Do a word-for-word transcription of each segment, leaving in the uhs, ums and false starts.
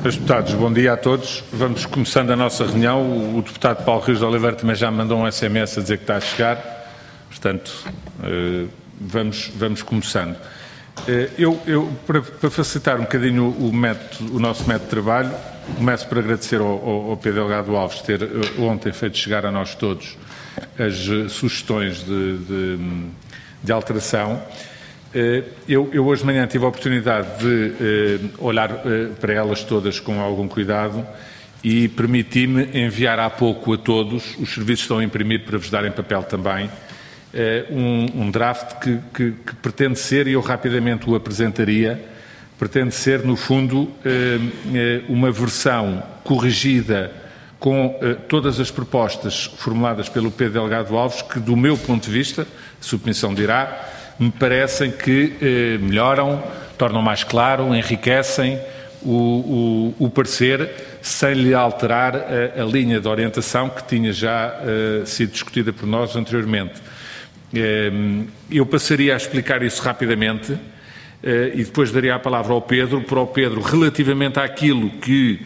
Senhores Deputados, bom dia a todos. Vamos começando a nossa reunião. O deputado Paulo Rios de Oliveira também já me mandou um S M S a dizer que está a chegar. Portanto, vamos, vamos começando. Eu, eu para, para facilitar um bocadinho o, método, o nosso método de trabalho, começo por agradecer ao, ao, ao Pedro Delgado Alves ter ontem feito chegar a nós todos as sugestões de, de, de alteração. Eu, eu hoje de manhã tive a oportunidade de eh, olhar eh, para elas todas com algum cuidado e permiti-me enviar há pouco a todos, os serviços estão a imprimir para vos darem papel também, eh, um, um draft que, que, que pretende ser, e eu rapidamente o apresentaria, pretende ser, no fundo, eh, eh, uma versão corrigida com eh, todas as propostas formuladas pelo Pedro Delgado Alves, que, do meu ponto de vista, a submissão dirá, me parecem que eh, melhoram, tornam mais claro, enriquecem o, o, o parecer, sem lhe alterar a, a linha de orientação que tinha já eh, sido discutida por nós anteriormente. Eh, eu passaria a explicar isso rapidamente eh, e depois daria a palavra ao Pedro, para o Pedro, relativamente àquilo que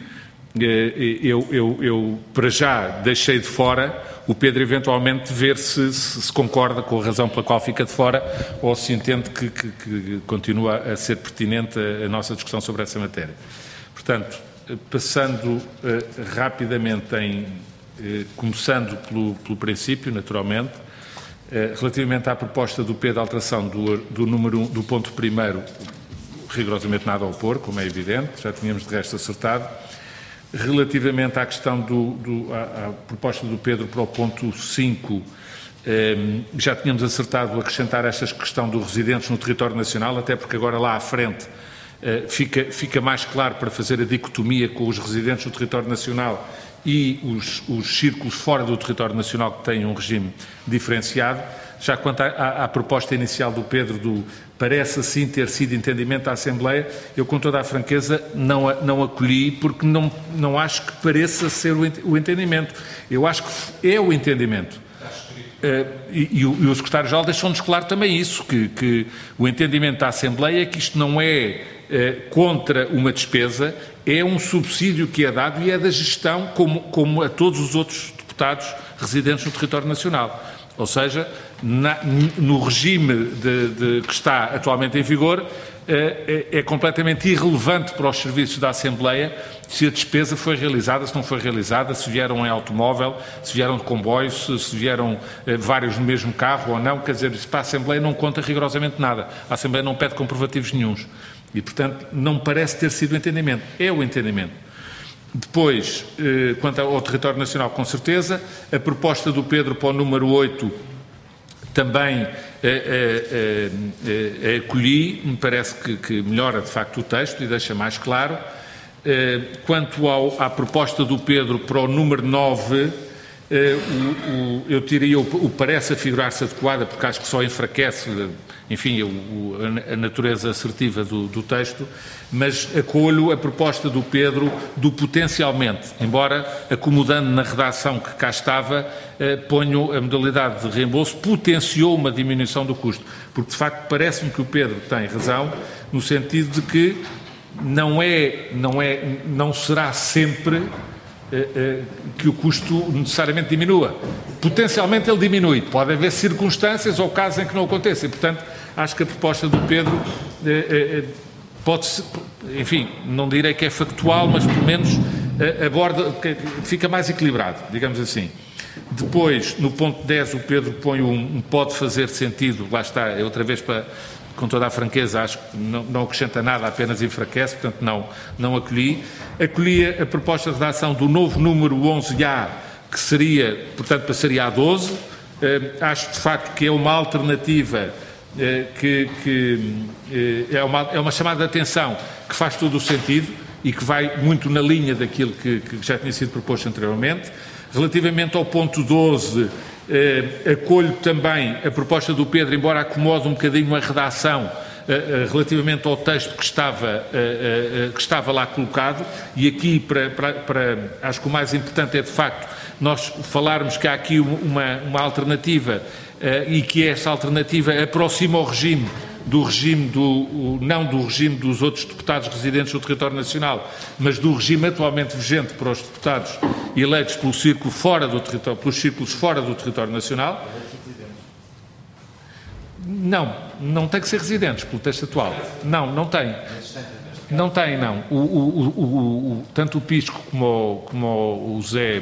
eh, eu, eu, eu, para já, deixei de fora, o Pedro eventualmente ver se, se, se concorda com a razão pela qual fica de fora ou se entende que, que, que continua a ser pertinente a, a nossa discussão sobre essa matéria. Portanto, passando uh, rapidamente em, uh, começando pelo, pelo princípio, naturalmente, uh, relativamente à proposta do Pedro de alteração do, do número um, do ponto primeiro, rigorosamente nada a opor, como é evidente, já tínhamos de resto acertado. Relativamente à questão do, do à, à proposta do Pedro para o ponto cinco, eh, já tínhamos acertado a acrescentar esta questão dos residentes no território nacional, até porque agora lá à frente eh, fica, fica mais claro para fazer a dicotomia com os residentes no território nacional e os, os círculos fora do território nacional que têm um regime diferenciado. Já quanto à, à, à proposta inicial do Pedro, do parece assim ter sido entendimento da Assembleia, eu com toda a franqueza não, a, não acolhi, porque não, não acho que pareça ser o, o entendimento. Eu acho que é o entendimento. Uh, e, e, o, e o Secretário-Geral deixou-nos claro também isso, que, que o entendimento da Assembleia é que isto não é uh, contra uma despesa, é um subsídio que é dado e é da gestão, como, como a todos os outros deputados residentes no território nacional. Ou seja, na, no regime de, de, que está atualmente em vigor, é, é completamente irrelevante para os serviços da Assembleia se a despesa foi realizada, se não foi realizada, se vieram em automóvel, se vieram de comboio, se, se vieram eh, vários no mesmo carro ou não. Quer dizer, isso para a Assembleia não conta rigorosamente nada. A Assembleia não pede comprovativos nenhuns. E, portanto, não parece ter sido o entendimento. É o entendimento. Depois, eh, quanto ao território nacional, com certeza, a proposta do Pedro para o número oito também eh, eh, eh, acolhi, me parece que, que melhora de facto o texto e deixa mais claro. Eh, quanto ao, à proposta do Pedro para o número nove, eh, o, o, eu diria o, o parece afigurar-se adequada, porque acho que só enfraquece, enfim, o, a natureza assertiva do, do texto, mas acolho a proposta do Pedro do potencialmente, embora acomodando na redação que cá estava, eh, ponho a modalidade de reembolso, potenciou uma diminuição do custo, porque de facto parece-me que o Pedro tem razão, no sentido de que não é, não é, não será sempre que o custo necessariamente diminua. Potencialmente ele diminui. Pode haver circunstâncias ou casos em que não aconteça. E, portanto, acho que a proposta do Pedro pode ser, enfim, não direi que é factual, mas pelo menos aborda, fica mais equilibrado, digamos assim. Depois, no ponto dez, o Pedro põe um, um pode fazer sentido, lá está, é outra vez para... Com toda a franqueza, acho que não, não acrescenta nada, apenas enfraquece, portanto não, não acolhi. Acolhi a proposta de redação do novo número onze A, que seria, portanto, passaria a doze. Uh, acho, de facto, que é uma alternativa uh, que, que uh, é, uma, é uma chamada de atenção que faz todo o sentido e que vai muito na linha daquilo que, que já tinha sido proposto anteriormente. Relativamente ao ponto doze, Uh, acolho também a proposta do Pedro, embora acomode um bocadinho a redação uh, uh, relativamente ao texto que estava, uh, uh, que estava lá colocado, e aqui, para, para, para, acho que o mais importante é, de facto, nós falarmos que há aqui uma, uma alternativa uh, e que esta alternativa aproxima o regime do regime do, o, não do regime dos outros deputados residentes no território nacional, mas do regime atualmente vigente para os deputados eleitos pelo círculo fora do território, pelos círculos fora do território nacional. Não, não tem que ser residentes pelo texto atual. Não, não tem. Não tem, não. O, o, o, o, tanto o Pisco como o, como o Zé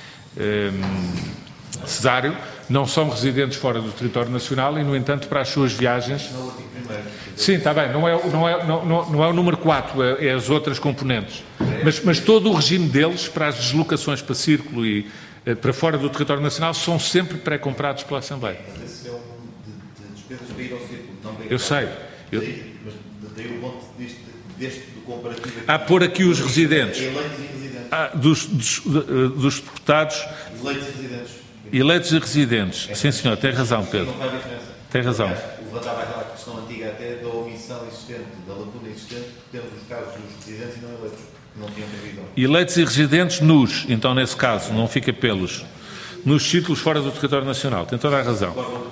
um, Cesário não são residentes fora do território nacional e, no entanto, para as suas viagens... Sim, está bem, não é, não é, não, não é o número quatro, é, é as outras componentes. Mas, mas todo o regime deles, para as deslocações para círculo e para fora do território nacional, são sempre pré-comprados pela Assembleia. Mas esse é um de, de despesas para ir ao círculo, não para ir. Eu sei. Eu... Daí, mas daí o ponto deste, deste do comparativo... Há pôr aqui os residentes. Eleitos e residentes. Ah, dos, dos, dos deputados... Eleitos e residentes. Eleitos e residentes. É. Sim, senhor, tem razão, Pedro. Não faz diferença. Tem razão. Levantava aquela questão antiga até da omissão existente, da lacuna existente, temos os casos dos residentes e não eleitos, que não tinham previsão. Eleitos e residentes nos, então nesse caso, não fica pelos, nos círculos fora do território nacional. Tem toda a razão.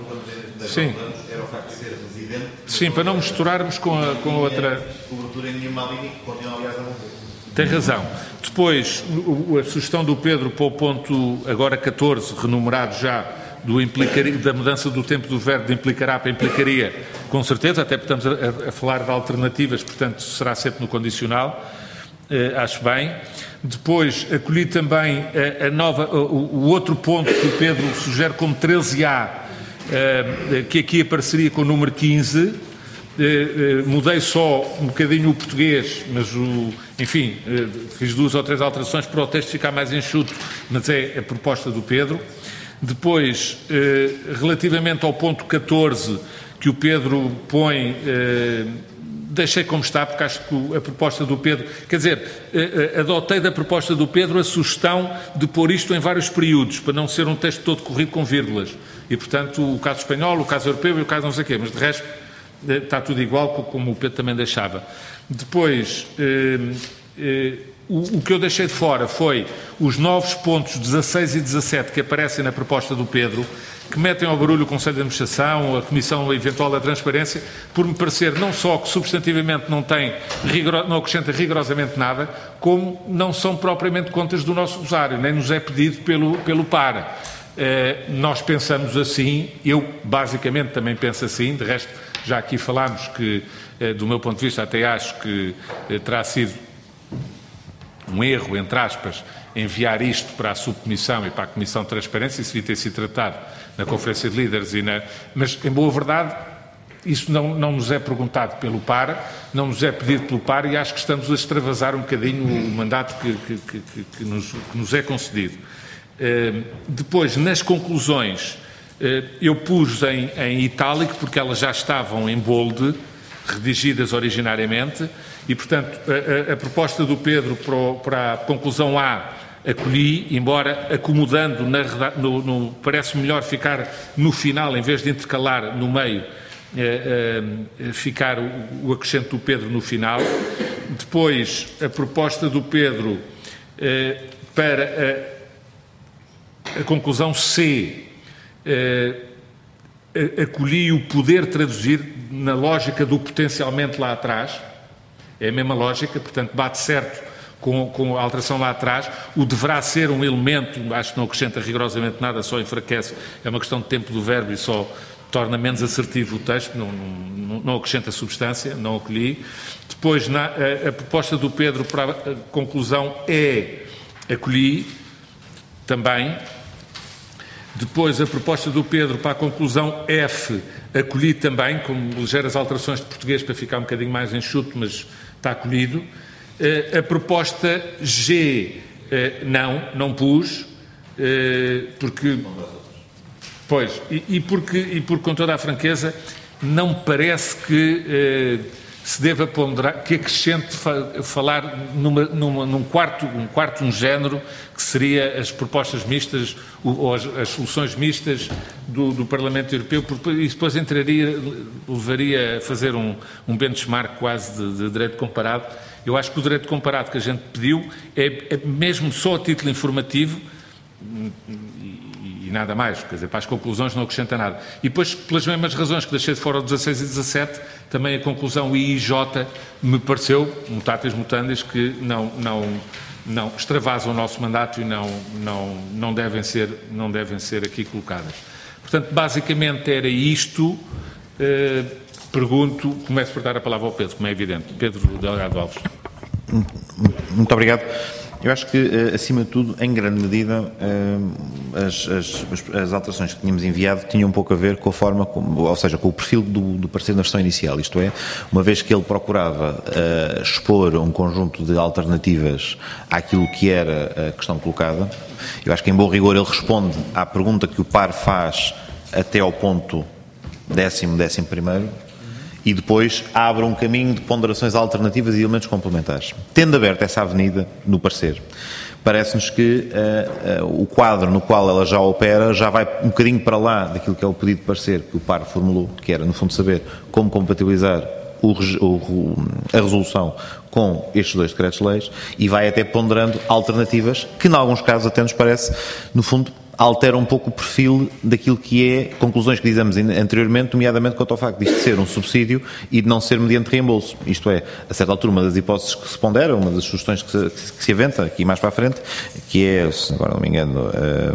Sim. Era o facto de ser residente. Sim, para não misturarmos com a, com a outra... Cobertura em nenhuma linha, que continua, aliás, a não ter. Tem razão. Depois, a sugestão do Pedro para o ponto agora catorze, renumerado já, do implicaria, da mudança do tempo do verbo de implicará para implicaria, com certeza, até porque estamos a, a falar de alternativas, portanto será sempre no condicional, eh, acho bem. Depois acolhi também a, a nova, o, o outro ponto que o Pedro sugere como treze A, eh, que aqui apareceria com o número quinze, eh, eh, mudei só um bocadinho o português, mas o, enfim, eh, fiz duas ou três alterações para o texto ficar mais enxuto, mas é a proposta do Pedro. Depois, eh, relativamente ao ponto catorze, que o Pedro põe, eh, deixei como está, porque acho que a proposta do Pedro... Quer dizer, eh, adotei da proposta do Pedro a sugestão de pôr isto em vários períodos, para não ser um texto todo corrido com vírgulas. E, portanto, o caso espanhol, o caso europeu e o caso não sei o quê. Mas, de resto, eh, está tudo igual, como o Pedro também deixava. Depois... Eh, eh, O, o que eu deixei de fora foi os novos pontos dezasseis e dezassete que aparecem na proposta do Pedro, que metem ao barulho o Conselho de Administração, a Comissão Eventual da Transparência, por me parecer não só que substantivamente não, tem, não acrescenta rigorosamente nada, como não são propriamente contas do nosso rosário, nem nos é pedido pelo, pelo PAR. Eh, nós pensamos assim, eu basicamente também penso assim, de resto já aqui falámos que, eh, do meu ponto de vista, até acho que eh, terá sido um erro, entre aspas, enviar isto para a subcomissão e para a Comissão de Transparência, isso devia ter sido tratado na Conferência de Líderes, e na... mas, em boa verdade, isso não, não nos é perguntado pelo PAR, não nos é pedido pelo PAR e acho que estamos a extravasar um bocadinho o mandato que, que, que, que, nos, que nos é concedido. Uh, depois, nas conclusões, uh, eu pus em, em itálico, porque elas já estavam em bold, redigidas originariamente, e, portanto, a, a, a proposta do Pedro para, o, para a conclusão A acolhi, embora acomodando, na, no, no, parece melhor ficar no final, em vez de intercalar no meio, eh, eh, ficar o, o acrescento do Pedro no final. Depois, a proposta do Pedro eh, para a, a conclusão C, eh, acolhi o poder traduzir na lógica do potencialmente lá atrás. É a mesma lógica, portanto, bate certo com, com a alteração lá atrás. O deverá ser um elemento, acho que não acrescenta rigorosamente nada, só enfraquece. É uma questão de tempo do verbo e só torna menos assertivo o texto, não, não, não acrescenta substância, não acolhi. Depois, na, a, a proposta do Pedro para a conclusão é acolhi também. Depois, a proposta do Pedro para a conclusão F, acolhi também, com ligeiras alterações de português para ficar um bocadinho mais enxuto, mas está acolhido. A proposta G, não, não pus, porque... Pois, e, e, porque, e porque, com toda a franqueza, não me parece que se deva ponderar, que acrescente falar numa, numa, num quarto, um quarto, um género, que seria as propostas mistas, ou as, as soluções mistas do, do Parlamento Europeu, porque isso depois entraria, levaria a fazer um, um benchmark quase de, de direito comparado. Eu acho que o direito comparado que a gente pediu é, é mesmo só a título informativo, e, e nada mais, quer dizer, para as conclusões não acrescenta nada. E depois, pelas mesmas razões que deixei de fora o dezasseis e dezassete, também a conclusão I I J me pareceu, mutatis mutandis, que não, não, não extravasam o nosso mandato e não, não, não, devem ser, não devem ser aqui colocadas. Portanto, basicamente era isto. Eh, pergunto, começo por dar a palavra ao Pedro, como é evidente. Pedro Delgado Alves. Muito obrigado. Eu acho que, acima de tudo, em grande medida, as, as, as alterações que tínhamos enviado tinham um pouco a ver com a forma, como, ou seja, com o perfil do, do parecer na versão inicial, isto é, uma vez que ele procurava uh, expor um conjunto de alternativas àquilo que era a questão colocada, eu acho que, em bom rigor, ele responde à pergunta que o P A R faz até ao ponto décimo, décimo primeiro, e depois abre um caminho de ponderações alternativas e elementos complementares. Tendo aberto essa avenida no parecer, parece-nos que uh, uh, o quadro no qual ela já opera já vai um bocadinho para lá daquilo que é o pedido de parecer que o P A R formulou, que era, no fundo, saber como compatibilizar o, o, a resolução com estes dois decretos-leis, e vai até ponderando alternativas que, em alguns casos, até nos parece, no fundo, altera um pouco o perfil daquilo que é conclusões que dizemos anteriormente, nomeadamente quanto ao facto de isto ser um subsídio e de não ser mediante reembolso. Isto é, a certa altura, uma das hipóteses que se pondera, uma das sugestões que se, que se aventa aqui mais para a frente, que é, se agora não me engano,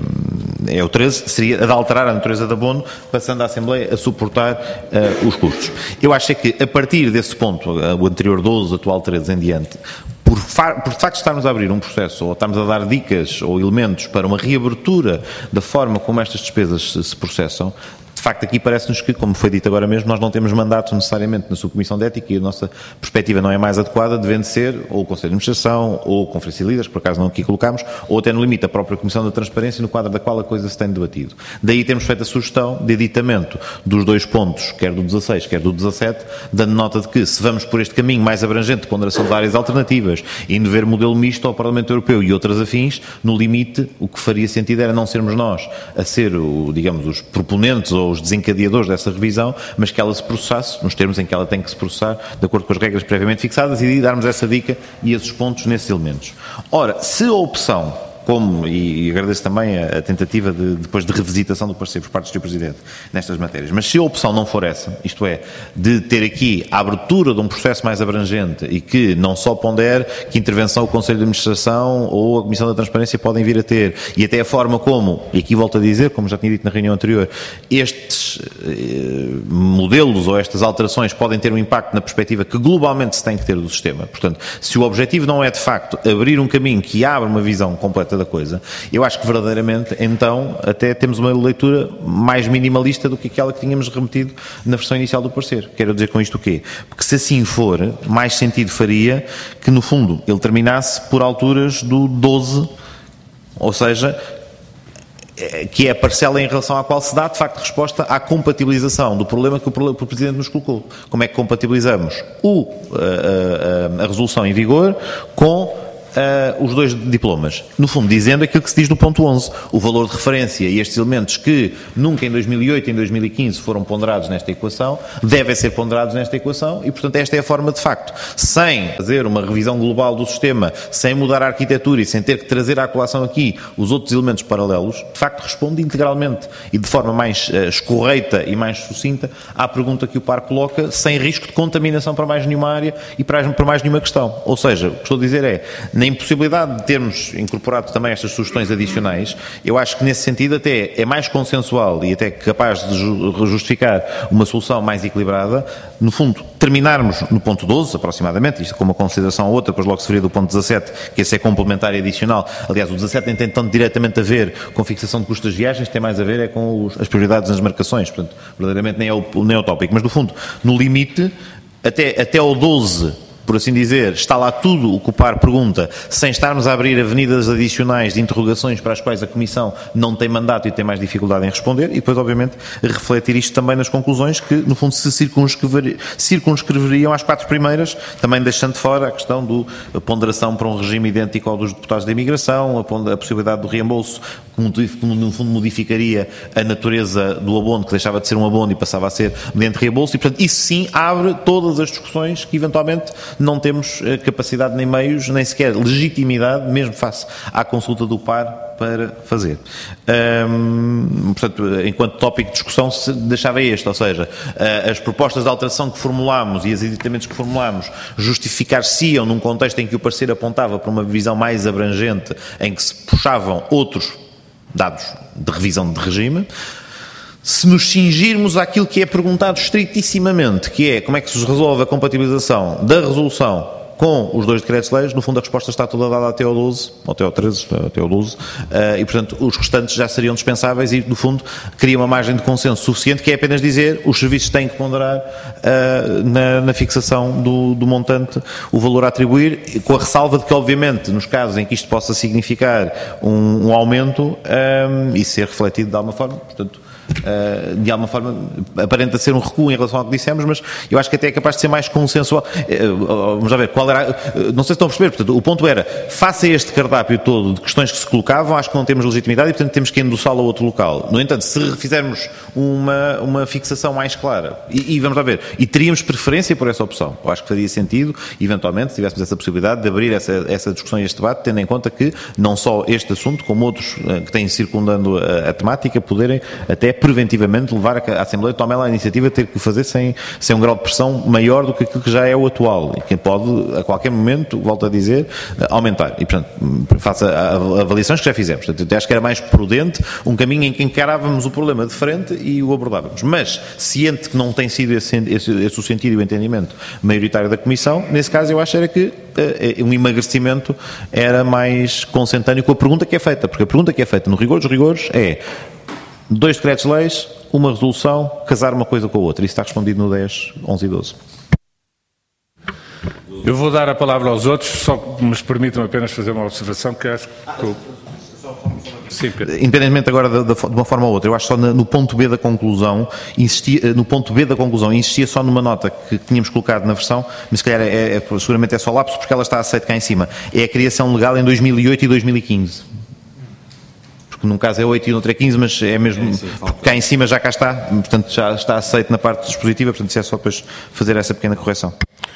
é o treze, seria a de alterar a natureza de abono, passando a Assembleia a suportar uh, os custos. Eu acho é que, a partir desse ponto, o anterior doze, atual treze em diante, Por, por de facto estarmos a abrir um processo, ou estarmos a dar dicas ou elementos para uma reabertura da forma como estas despesas se, se processam, de facto aqui parece-nos que, como foi dito agora mesmo, nós não temos mandato necessariamente na Subcomissão de Ética e a nossa perspectiva não é mais adequada, devendo ser ou o Conselho de Administração, ou a Conferência de Líderes, que por acaso não aqui colocámos, ou até no limite a própria Comissão da Transparência, no quadro da qual a coisa se tem debatido. Daí temos feito a sugestão de editamento dos dois pontos, quer do dezasseis, quer do dezassete, dando nota de que, se vamos por este caminho mais abrangente de ponderação de áreas alternativas, indo ver modelo misto ao Parlamento Europeu e outras afins, no limite, o que faria sentido era não sermos nós a ser, o, digamos, os proponentes ou os desencadeadores dessa revisão, mas que ela se processasse, nos termos em que ela tem que se processar, de acordo com as regras previamente fixadas, e darmos essa dica e esses pontos nesses elementos. Ora, se a opção, como, e agradeço também a, a tentativa de, depois de revisitação do parecer por parte do senhor Presidente nestas matérias, mas se a opção não for essa, isto é, de ter aqui a abertura de um processo mais abrangente e que não só pondere que intervenção o Conselho de Administração ou a Comissão da Transparência podem vir a ter, e até a forma como, e aqui volto a dizer, como já tinha dito na reunião anterior, estes eh, modelos ou estas alterações podem ter um impacto na perspectiva que globalmente se tem que ter do sistema. Portanto, se o objetivo não é de facto abrir um caminho que abra uma visão completa da coisa, eu acho que verdadeiramente, então, até temos uma leitura mais minimalista do que aquela que tínhamos remetido na versão inicial do parecer. Quero dizer com isto o quê? Porque se assim for, mais sentido faria que, no fundo, ele terminasse por alturas do doze, ou seja, que é a parcela em relação à qual se dá, de facto, resposta à compatibilização do problema que o Presidente nos colocou. Como é que compatibilizamos o, a, a, a resolução em vigor com Uh, os dois diplomas, no fundo dizendo aquilo que se diz no ponto onze, o valor de referência e estes elementos que nunca em dois mil e oito e em dois mil e quinze foram ponderados nesta equação, devem ser ponderados nesta equação e, portanto, esta é a forma de facto, sem fazer uma revisão global do sistema, sem mudar a arquitetura e sem ter que trazer à colação aqui os outros elementos paralelos, de facto responde integralmente e de forma mais uh, escorreita e mais sucinta à pergunta que o P A R coloca, sem risco de contaminação para mais nenhuma área e para, para mais nenhuma questão. Ou seja, o que estou a dizer é, na impossibilidade de termos incorporado também estas sugestões adicionais, eu acho que nesse sentido até é mais consensual e até capaz de justificar uma solução mais equilibrada, no fundo, terminarmos no ponto doze, aproximadamente, isto com uma consideração ou outra, depois logo se faria do ponto dezassete, que esse é complementar e adicional. Aliás, o dezassete nem tem tanto diretamente a ver com fixação de custos das viagens, tem mais a ver é com os, as prioridades nas marcações, portanto, verdadeiramente nem é o, nem é o tópico, mas no fundo, no limite, até, até ao doze, por assim dizer, está lá tudo o que o P A R pergunta, sem estarmos a abrir avenidas adicionais de interrogações para as quais a Comissão não tem mandato e tem mais dificuldade em responder, e depois, obviamente, refletir isto também nas conclusões que, no fundo, se circunscreveriam às quatro primeiras, também deixando fora a questão da ponderação para um regime idêntico ao dos deputados da imigração, a, a possibilidade do reembolso que no fundo modificaria a natureza do abono, que deixava de ser um abono e passava a ser mediante reembolso, e portanto isso sim abre todas as discussões que eventualmente não temos capacidade nem meios, nem sequer legitimidade, mesmo face à consulta do P A R, para fazer. Hum, portanto, enquanto tópico de discussão se deixava este, ou seja, as propostas de alteração que formulámos e os editamentos que formulámos justificar-se-iam num contexto em que o parecer apontava para uma visão mais abrangente, em que se puxavam outros dados de revisão de regime. Se nos cingirmos àquilo que é perguntado estritissimamente, que é como é que se resolve a compatibilização da resolução com os dois decretos-leis, no fundo a resposta está toda dada até ao doze, ou até ao treze, até ao doze, e portanto os restantes já seriam dispensáveis e no fundo cria uma margem de consenso suficiente, que é apenas dizer os serviços têm que ponderar uh, na, na fixação do, do montante o valor a atribuir, com a ressalva de que obviamente nos casos em que isto possa significar um, um aumento um, e ser refletido de alguma forma, portanto Uh, de alguma forma aparenta ser um recuo em relação ao que dissemos, mas eu acho que até é capaz de ser mais consensual. Uh, vamos lá ver, qual era, uh, não sei se estão a perceber, portanto, o ponto era, face a este cardápio todo de questões que se colocavam, acho que não temos legitimidade e portanto temos que endossá-lo a outro local. No entanto, se fizermos uma, uma fixação mais clara, e, e vamos lá ver, e teríamos preferência por essa opção, eu acho que faria sentido, eventualmente, se tivéssemos essa possibilidade de abrir essa, essa discussão e este debate, tendo em conta que não só este assunto, como outros uh, que têm circundando a, a temática, poderem até preventivamente levar a que a Assembleia tome ela a iniciativa de ter que o fazer sem, sem um grau de pressão maior do que aquilo que já é o atual e que pode, a qualquer momento, volto a dizer, aumentar. E, portanto, faça avaliações que já fizemos. Portanto, eu acho que era mais prudente um caminho em que encarávamos o problema de frente e o abordávamos. Mas, ciente que não tem sido esse, esse, esse o sentido e o entendimento maioritário da Comissão, nesse caso eu acho era que uh, um emagrecimento era mais consentâneo com a pergunta que é feita. Porque a pergunta que é feita, no rigor dos rigores, é dois decretos-leis, uma resolução, casar uma coisa com a outra. Isso está respondido no dez, onze e doze. Eu vou dar a palavra aos outros, só mas permitam apenas fazer uma observação que acho que... Eu... Sim, Pedro. Independentemente agora de, de uma forma ou outra, eu acho que só no ponto B da conclusão, insistia, no ponto B da conclusão, insistia só numa nota que tínhamos colocado na versão, mas se calhar é, é, seguramente é só lapso porque ela está aceita cá em cima. É a criação legal em dois mil e oito e dois mil e quinze. Porque num caso é oito e no outro é quinze, mas é mesmo, é, sim, porque cá em cima já cá está, portanto já está aceito na parte dispositiva, portanto isso é só depois fazer essa pequena correção.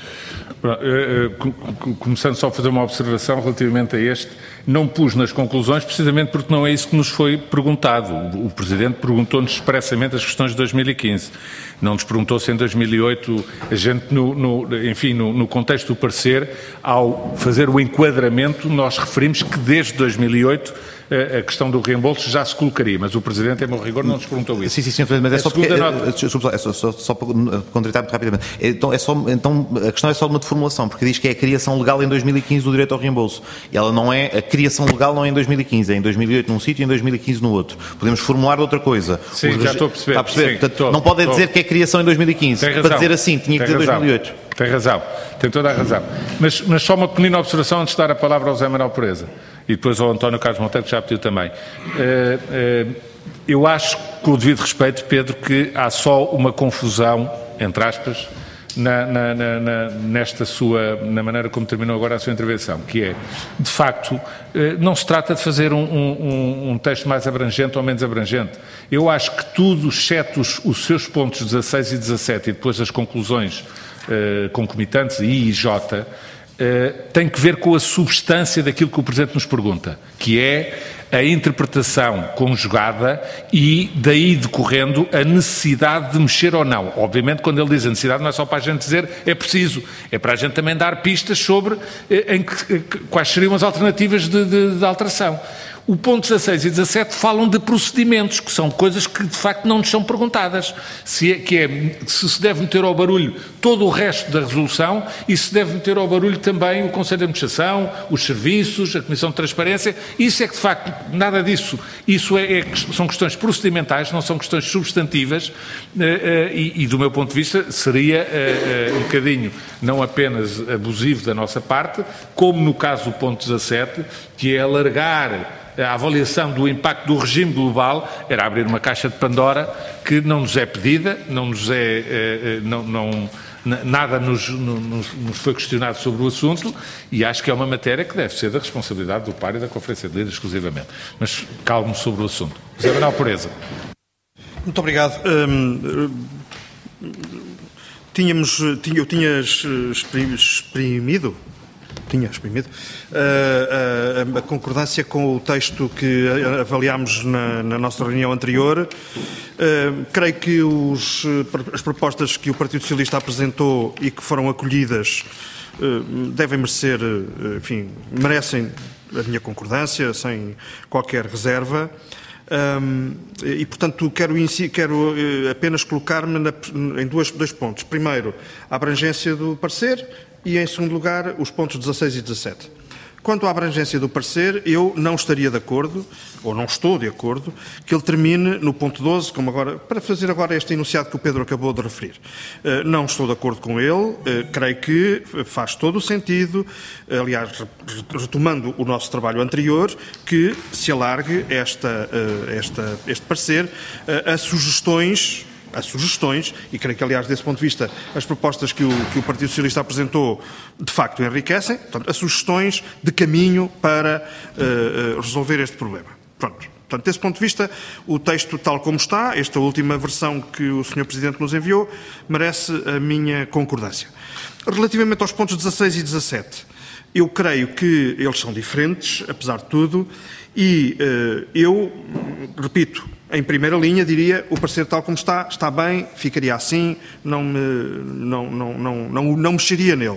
Começando só a fazer uma observação relativamente a este, não pus nas conclusões precisamente porque não é isso que nos foi perguntado. O Presidente perguntou-nos expressamente as questões de dois mil e quinze. Não nos perguntou se em dois mil e oito, a gente, no, no, enfim, no, no contexto do parecer, ao fazer o enquadramento, nós referimos que desde dois mil e oito a questão do reembolso já se colocaria, mas o Presidente, em meu rigor, não nos perguntou isso. Sim, sim, sim, mas é só porque... É só, só, só para contrariar muito rapidamente. Então, é só, então, a questão é só de uma formulação, porque diz que é a criação legal em dois mil e quinze do direito ao reembolso. E ela não é... A criação legal não é em dois mil e quinze, é em dois mil e oito num sítio e em dois mil e quinze no outro. Podemos formular outra coisa. Sim, Os, já estou a perceber. Está a perceber? Sim, Portanto, estou, não pode estou. dizer que é criação em dois mil e quinze. Tem Para razão. dizer assim, tinha que Tem dizer razão. dois mil e oito. Tem razão. Tem toda a razão. Mas, mas só uma pequena observação antes de dar a palavra ao José Manuel Pureza. E depois ao António Carlos Monteiro, que já pediu também. Uh, uh, eu acho, com o devido respeito, Pedro, que há só uma confusão, entre aspas, na, na, na, na, nesta sua, na maneira como terminou agora a sua intervenção, que é, de facto, uh, não se trata de fazer um, um, um texto mais abrangente ou menos abrangente. Eu acho que tudo, exceto os, os seus pontos dezasseis e dezassete e depois as conclusões uh, concomitantes, I e J, Uh, tem que ver com a substância daquilo que o Presidente nos pergunta, que é a interpretação conjugada e daí decorrendo a necessidade de mexer ou não. Obviamente, quando ele diz a necessidade, não é só para a gente dizer é preciso, é para a gente também dar pistas sobre eh, em que, quais seriam as alternativas de, de, de alteração. O ponto dezasseis e dezassete falam de procedimentos, que são coisas que de facto não nos são perguntadas. Se, é, que é, se se deve meter ao barulho todo o resto da resolução e se deve meter ao barulho também o Conselho de Administração, os serviços, a Comissão de Transparência. Isso é que de facto, nada disso. Isso é, é, são questões procedimentais, não são questões substantivas uh, uh, e, e do meu ponto de vista seria uh, uh, um bocadinho não apenas abusivo da nossa parte, como no caso do ponto dezassete, que é alargar a avaliação do impacto do regime global, era abrir uma caixa de Pandora que não nos é pedida, não nos é, não, não, nada nos, nos, nos foi questionado sobre o assunto e acho que é uma matéria que deve ser da responsabilidade do P A R e da Conferência de Líderes exclusivamente. Mas calmo sobre o assunto. José Manuel Pureza. Muito obrigado. Hum, tínhamos, tinha, eu tinha exprimido, tinha exprimido uh, uh, a concordância com o texto que avaliámos na, na nossa reunião anterior. Uh, creio que os, as propostas que o Partido Socialista apresentou e que foram acolhidas uh, devem merecer, uh, enfim, merecem a minha concordância, sem qualquer reserva. Um, e, portanto, quero, quero apenas colocar-me em dois, dois pontos. Primeiro, a abrangência do parecer e, em segundo lugar, os pontos dezasseis e dezassete. Quanto à abrangência do parecer, eu não estaria de acordo, ou não estou de acordo, que ele termine no ponto doze, como agora, para fazer agora este enunciado que o Pedro acabou de referir. Uh, não estou de acordo com ele, uh, creio que faz todo o sentido, aliás, retomando o nosso trabalho anterior, que se alargue esta, uh, esta, este parecer uh, a sugestões... a sugestões, e creio que, aliás, desse ponto de vista, as propostas que o, que o Partido Socialista apresentou, de facto, enriquecem, portanto, as sugestões de caminho para uh, uh, resolver este problema. Pronto. Portanto, desse ponto de vista, o texto tal como está, esta última versão que o senhor Presidente nos enviou, merece a minha concordância. Relativamente aos pontos dezasseis e dezassete, eu creio que eles são diferentes, apesar de tudo, e uh, eu, repito, em primeira linha, diria, o parecer tal como está, está bem, ficaria assim, não, me, não, não, não, não, não mexeria nele.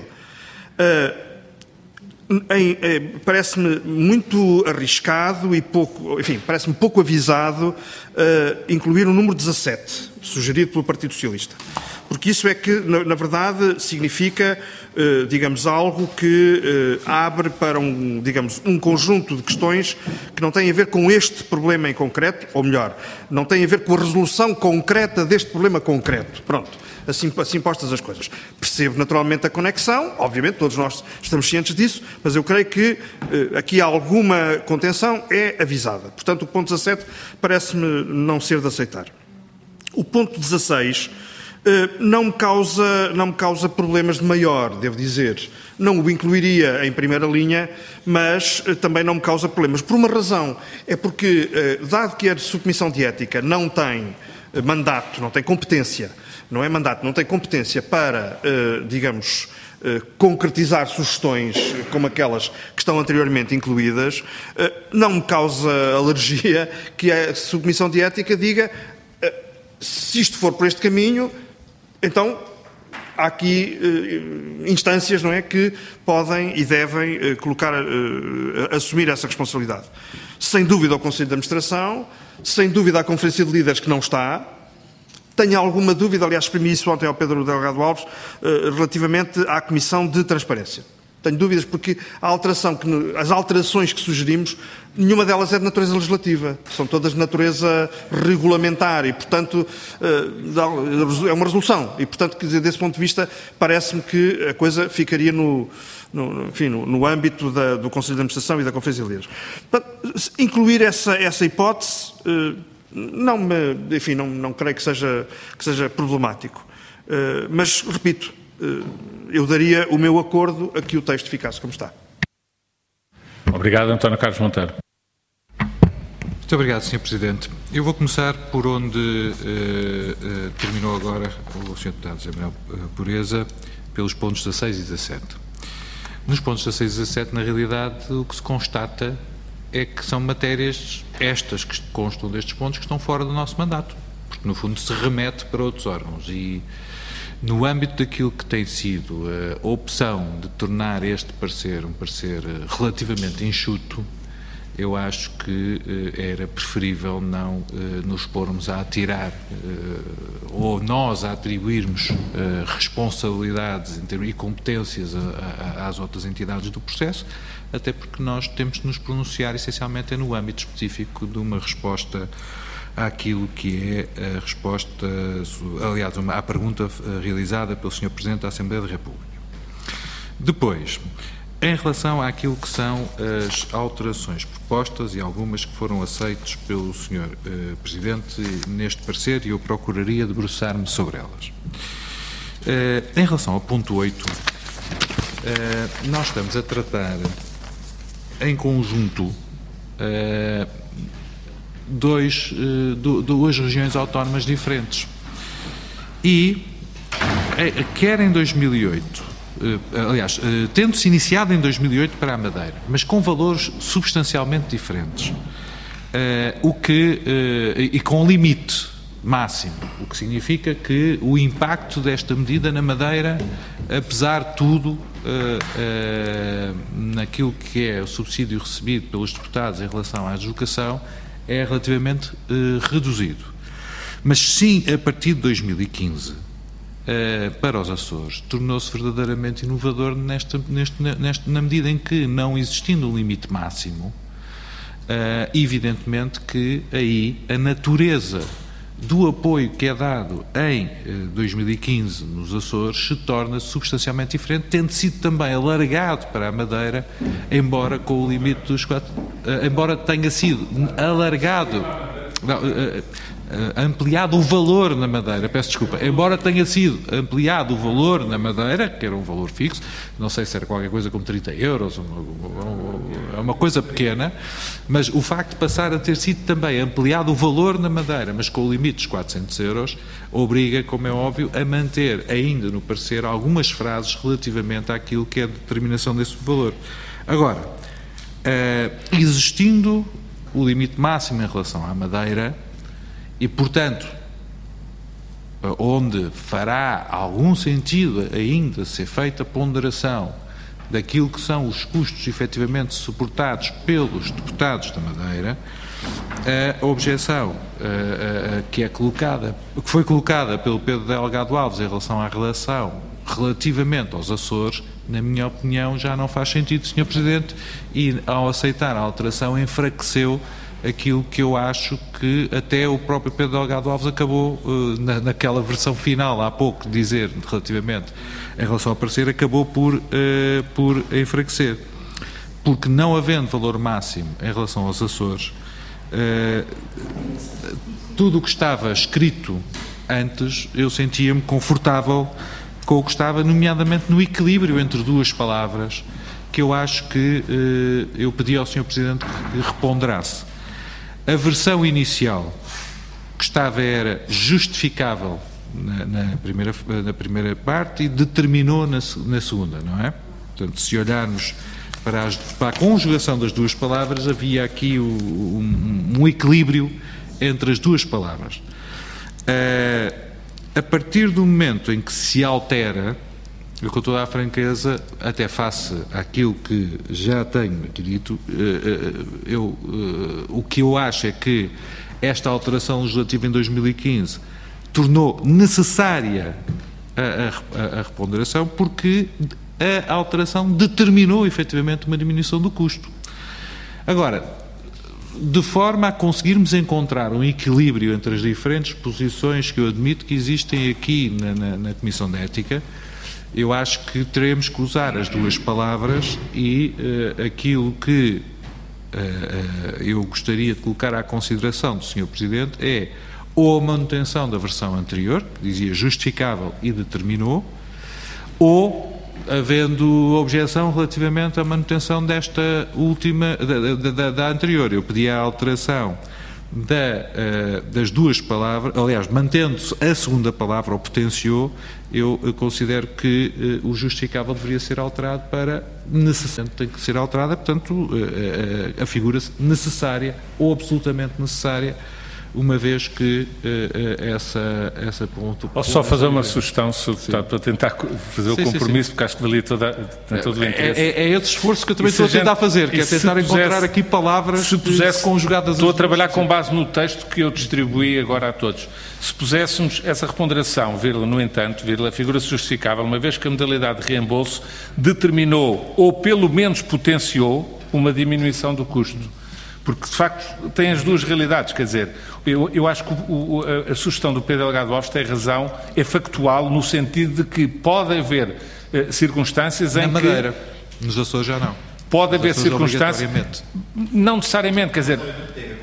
Uh, uh, parece-me muito arriscado e pouco, enfim, parece-me pouco avisado uh, incluir o número dezassete, sugerido pelo Partido Socialista. Porque isso é que, na, na verdade, significa, eh, digamos, algo que eh, abre para um, digamos, um conjunto de questões que não têm a ver com este problema em concreto, ou melhor, não têm a ver com a resolução concreta deste problema concreto. Pronto, assim, assim postas as coisas. Percebo naturalmente a conexão, obviamente, todos nós estamos cientes disso, mas eu creio que eh, aqui alguma contenção é avisada. Portanto, o ponto dezassete parece-me não ser de aceitar. O ponto dezasseis... Não me, causa, não me causa problemas de maior, devo dizer. Não o incluiria em primeira linha, mas também não me causa problemas. Por uma razão, é porque, dado que a Subcomissão de Ética não tem mandato, não tem competência, não é mandato, não tem competência para, digamos, concretizar sugestões como aquelas que estão anteriormente incluídas, não me causa alergia que a Subcomissão de Ética diga, se isto for por este caminho, então, há aqui eh, instâncias, não é, que podem e devem eh, colocar, eh, assumir essa responsabilidade. Sem dúvida ao Conselho de Administração, sem dúvida à Conferência de Líderes que não está. Tenho alguma dúvida, aliás, exprimi isso ontem ao Pedro Delgado Alves, eh, relativamente à Comissão de Transparência. Tenho dúvidas porque a alteração que, as alterações que sugerimos, nenhuma delas é de natureza legislativa. São todas de natureza regulamentar e, portanto, é uma resolução. E, portanto, desse ponto de vista, parece-me que a coisa ficaria no, no, enfim, no, no âmbito da, do Conselho de Administração e da Conferência de Líderes. Portanto, incluir essa, essa hipótese, não me, enfim, não, não creio que seja, que seja problemático. Mas, repito, eu daria o meu acordo a que o texto ficasse como está. Obrigado, António Carlos Monteiro. Muito obrigado, senhor Presidente. Eu vou começar por onde uh, uh, terminou agora o senhor Deputado José Manuel Pureza, pelos pontos dezasseis e dezassete. Nos pontos dezasseis e dezassete, na realidade, o que se constata é que são matérias, estas que constam destes pontos, que estão fora do nosso mandato, porque, no fundo, se remete para outros órgãos e, no âmbito daquilo que tem sido a opção de tornar este parecer um parecer relativamente enxuto, eu acho que eh, era preferível não eh, nos pormos a atirar eh, ou nós a atribuirmos eh, responsabilidades e competências a, a, às outras entidades do processo, até porque nós temos de nos pronunciar essencialmente no âmbito específico de uma resposta àquilo que é a resposta, aliás, uma, à pergunta realizada pelo senhor Presidente da Assembleia da República. Depois, em relação àquilo que são as alterações propostas e algumas que foram aceitas pelo senhor eh, Presidente neste parecer, e eu procuraria debruçar-me sobre elas. Uh, em relação ao ponto oito, uh, nós estamos a tratar em conjunto uh, dois, uh, duas regiões autónomas diferentes. E, uh, quer em dois mil e oito, uh, aliás, uh, tendo-se iniciado em dois mil e oito para a Madeira, mas com valores substancialmente diferentes, uh, o que, uh, e com limite máximo, o que significa que o impacto desta medida na Madeira, apesar de tudo, uh, uh, naquilo que é o subsídio recebido pelos deputados em relação à deslocação, é relativamente uh, reduzido. Mas sim, a partir de dois mil e quinze, uh, para os Açores, tornou-se verdadeiramente inovador nesta, neste, neste, na medida em que, não existindo um limite máximo, uh, evidentemente que aí a natureza do apoio que é dado em dois mil e quinze nos Açores se torna substancialmente diferente, tendo sido também alargado para a Madeira, embora com o limite dos quatro, embora tenha sido alargado, não, ampliado o valor na Madeira, peço desculpa, embora tenha sido ampliado o valor na Madeira, que era um valor fixo, não sei se era qualquer coisa como trinta euros, é uma coisa pequena, mas o facto de passar a ter sido também ampliado o valor na Madeira, mas com o limite dos quatrocentos euros, obriga, como é óbvio, a manter ainda no parecer algumas frases relativamente àquilo que é a determinação desse valor. Agora, uh, existindo o limite máximo em relação à Madeira, e, portanto, onde fará algum sentido ainda ser feita a ponderação daquilo que são os custos efetivamente suportados pelos deputados da Madeira, a objeção a, a, a, que é colocada, que foi colocada pelo Pedro Delgado Alves em relação à relação relativamente aos Açores, na minha opinião, já não faz sentido, senhor Presidente, e ao aceitar a alteração enfraqueceu aquilo que eu acho que até o próprio Pedro Delgado Alves acabou, na, naquela versão final, há pouco, dizer relativamente em relação ao parecer, acabou por, uh, por enfraquecer. Porque não havendo valor máximo em relação aos Açores, uh, tudo o que estava escrito antes, eu sentia-me confortável com o que estava, nomeadamente no equilíbrio entre duas palavras, que eu acho que uh, eu pedi ao senhor Presidente que responderasse. A versão inicial que estava era justificável na, na, primeira, na primeira parte e determinou na, na segunda, não é? Portanto, se olharmos para, as, para a conjugação das duas palavras, havia aqui o, um, um equilíbrio entre as duas palavras. Uh, a partir do momento em que se altera, eu, com toda a franqueza, até face àquilo que já tenho aqui dito, eu, o que eu acho é que esta alteração legislativa em dois mil e quinze tornou necessária a, a, a reponderação, porque a alteração determinou efetivamente uma diminuição do custo. Agora, de forma a conseguirmos encontrar um equilíbrio entre as diferentes posições que eu admito que existem aqui na, na, na Comissão de Ética, eu acho que teremos que usar as duas palavras e uh, aquilo que uh, uh, eu gostaria de colocar à consideração do senhor Presidente é ou a manutenção da versão anterior, que dizia justificável e determinou, ou havendo objeção relativamente à manutenção desta última, da, da, da, da anterior. Eu pedi a alteração da, uh, das duas palavras, aliás, mantendo-se a segunda palavra, ou potenciou, eu uh, considero que uh, o justificável deveria ser alterado para necessariamente tem que ser alterada, portanto, uh, uh, a figura necessária ou absolutamente necessária, uma vez que uh, uh, essa, essa ponto... Posso só fazer uma sugestão, Senhor Deputado, para tentar fazer sim, o compromisso, sim, sim. Porque acho que valia toda, tem todo o interesse. É, é, é esse esforço que eu também estou a tentar fazer, que é tentar pusesse, encontrar aqui palavras se pusesse, conjugadas... Estou a trabalhar com base no texto que eu distribuí agora a todos. Se puséssemos essa reponderação, vírgula, no entanto, vírgula, a figura justificável, uma vez que a modalidade de reembolso determinou, ou pelo menos potenciou, uma diminuição do custo. Porque, de facto, tem as duas realidades, quer dizer, eu, eu acho que o, a, a sugestão do Pedro Delgado Alves tem razão, é factual, no sentido de que pode haver eh, circunstâncias em Na que... Madeira, nos Açores já não. Pode haver circunstâncias... Não necessariamente, quer dizer,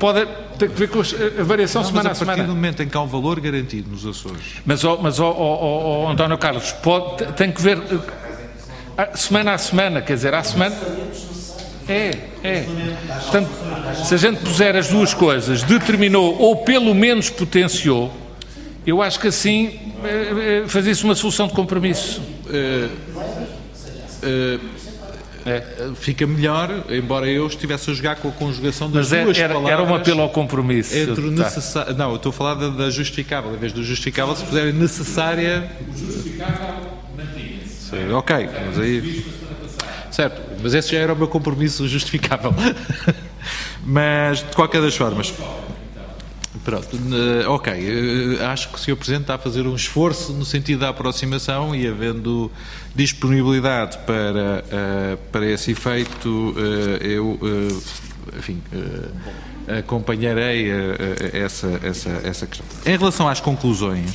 pode ter que ver com a variação Não, semana a mas a partir semana. do momento em que há um valor garantido nos Açores. Mas, oh, mas oh, oh, oh, oh, António Carlos, pode, tem que ver uh, semana a semana, quer dizer, à semana. É, é. Portanto, se a gente puser as duas coisas, determinou ou pelo menos potenciou, eu acho que assim uh, uh, fazia-se uma solução de compromisso. Uh, uh, É. Fica melhor, embora eu estivesse a jogar com a conjugação das Mas duas era, palavras. era um apelo ao compromisso. Entre o Tá. necessário. Não, eu estou a falar da, da justificável. Em vez do justificável, se puserem necessária. Justificável, mantinha-se. Ok, mas aí. Certo, mas esse já era o meu compromisso justificável. Mas, de qualquer das formas. Pronto, ok. Acho que o senhor Presidente está a fazer um esforço no sentido da aproximação e, havendo disponibilidade para, para esse efeito, eu, enfim, acompanharei essa, essa, essa questão. Em relação às conclusões,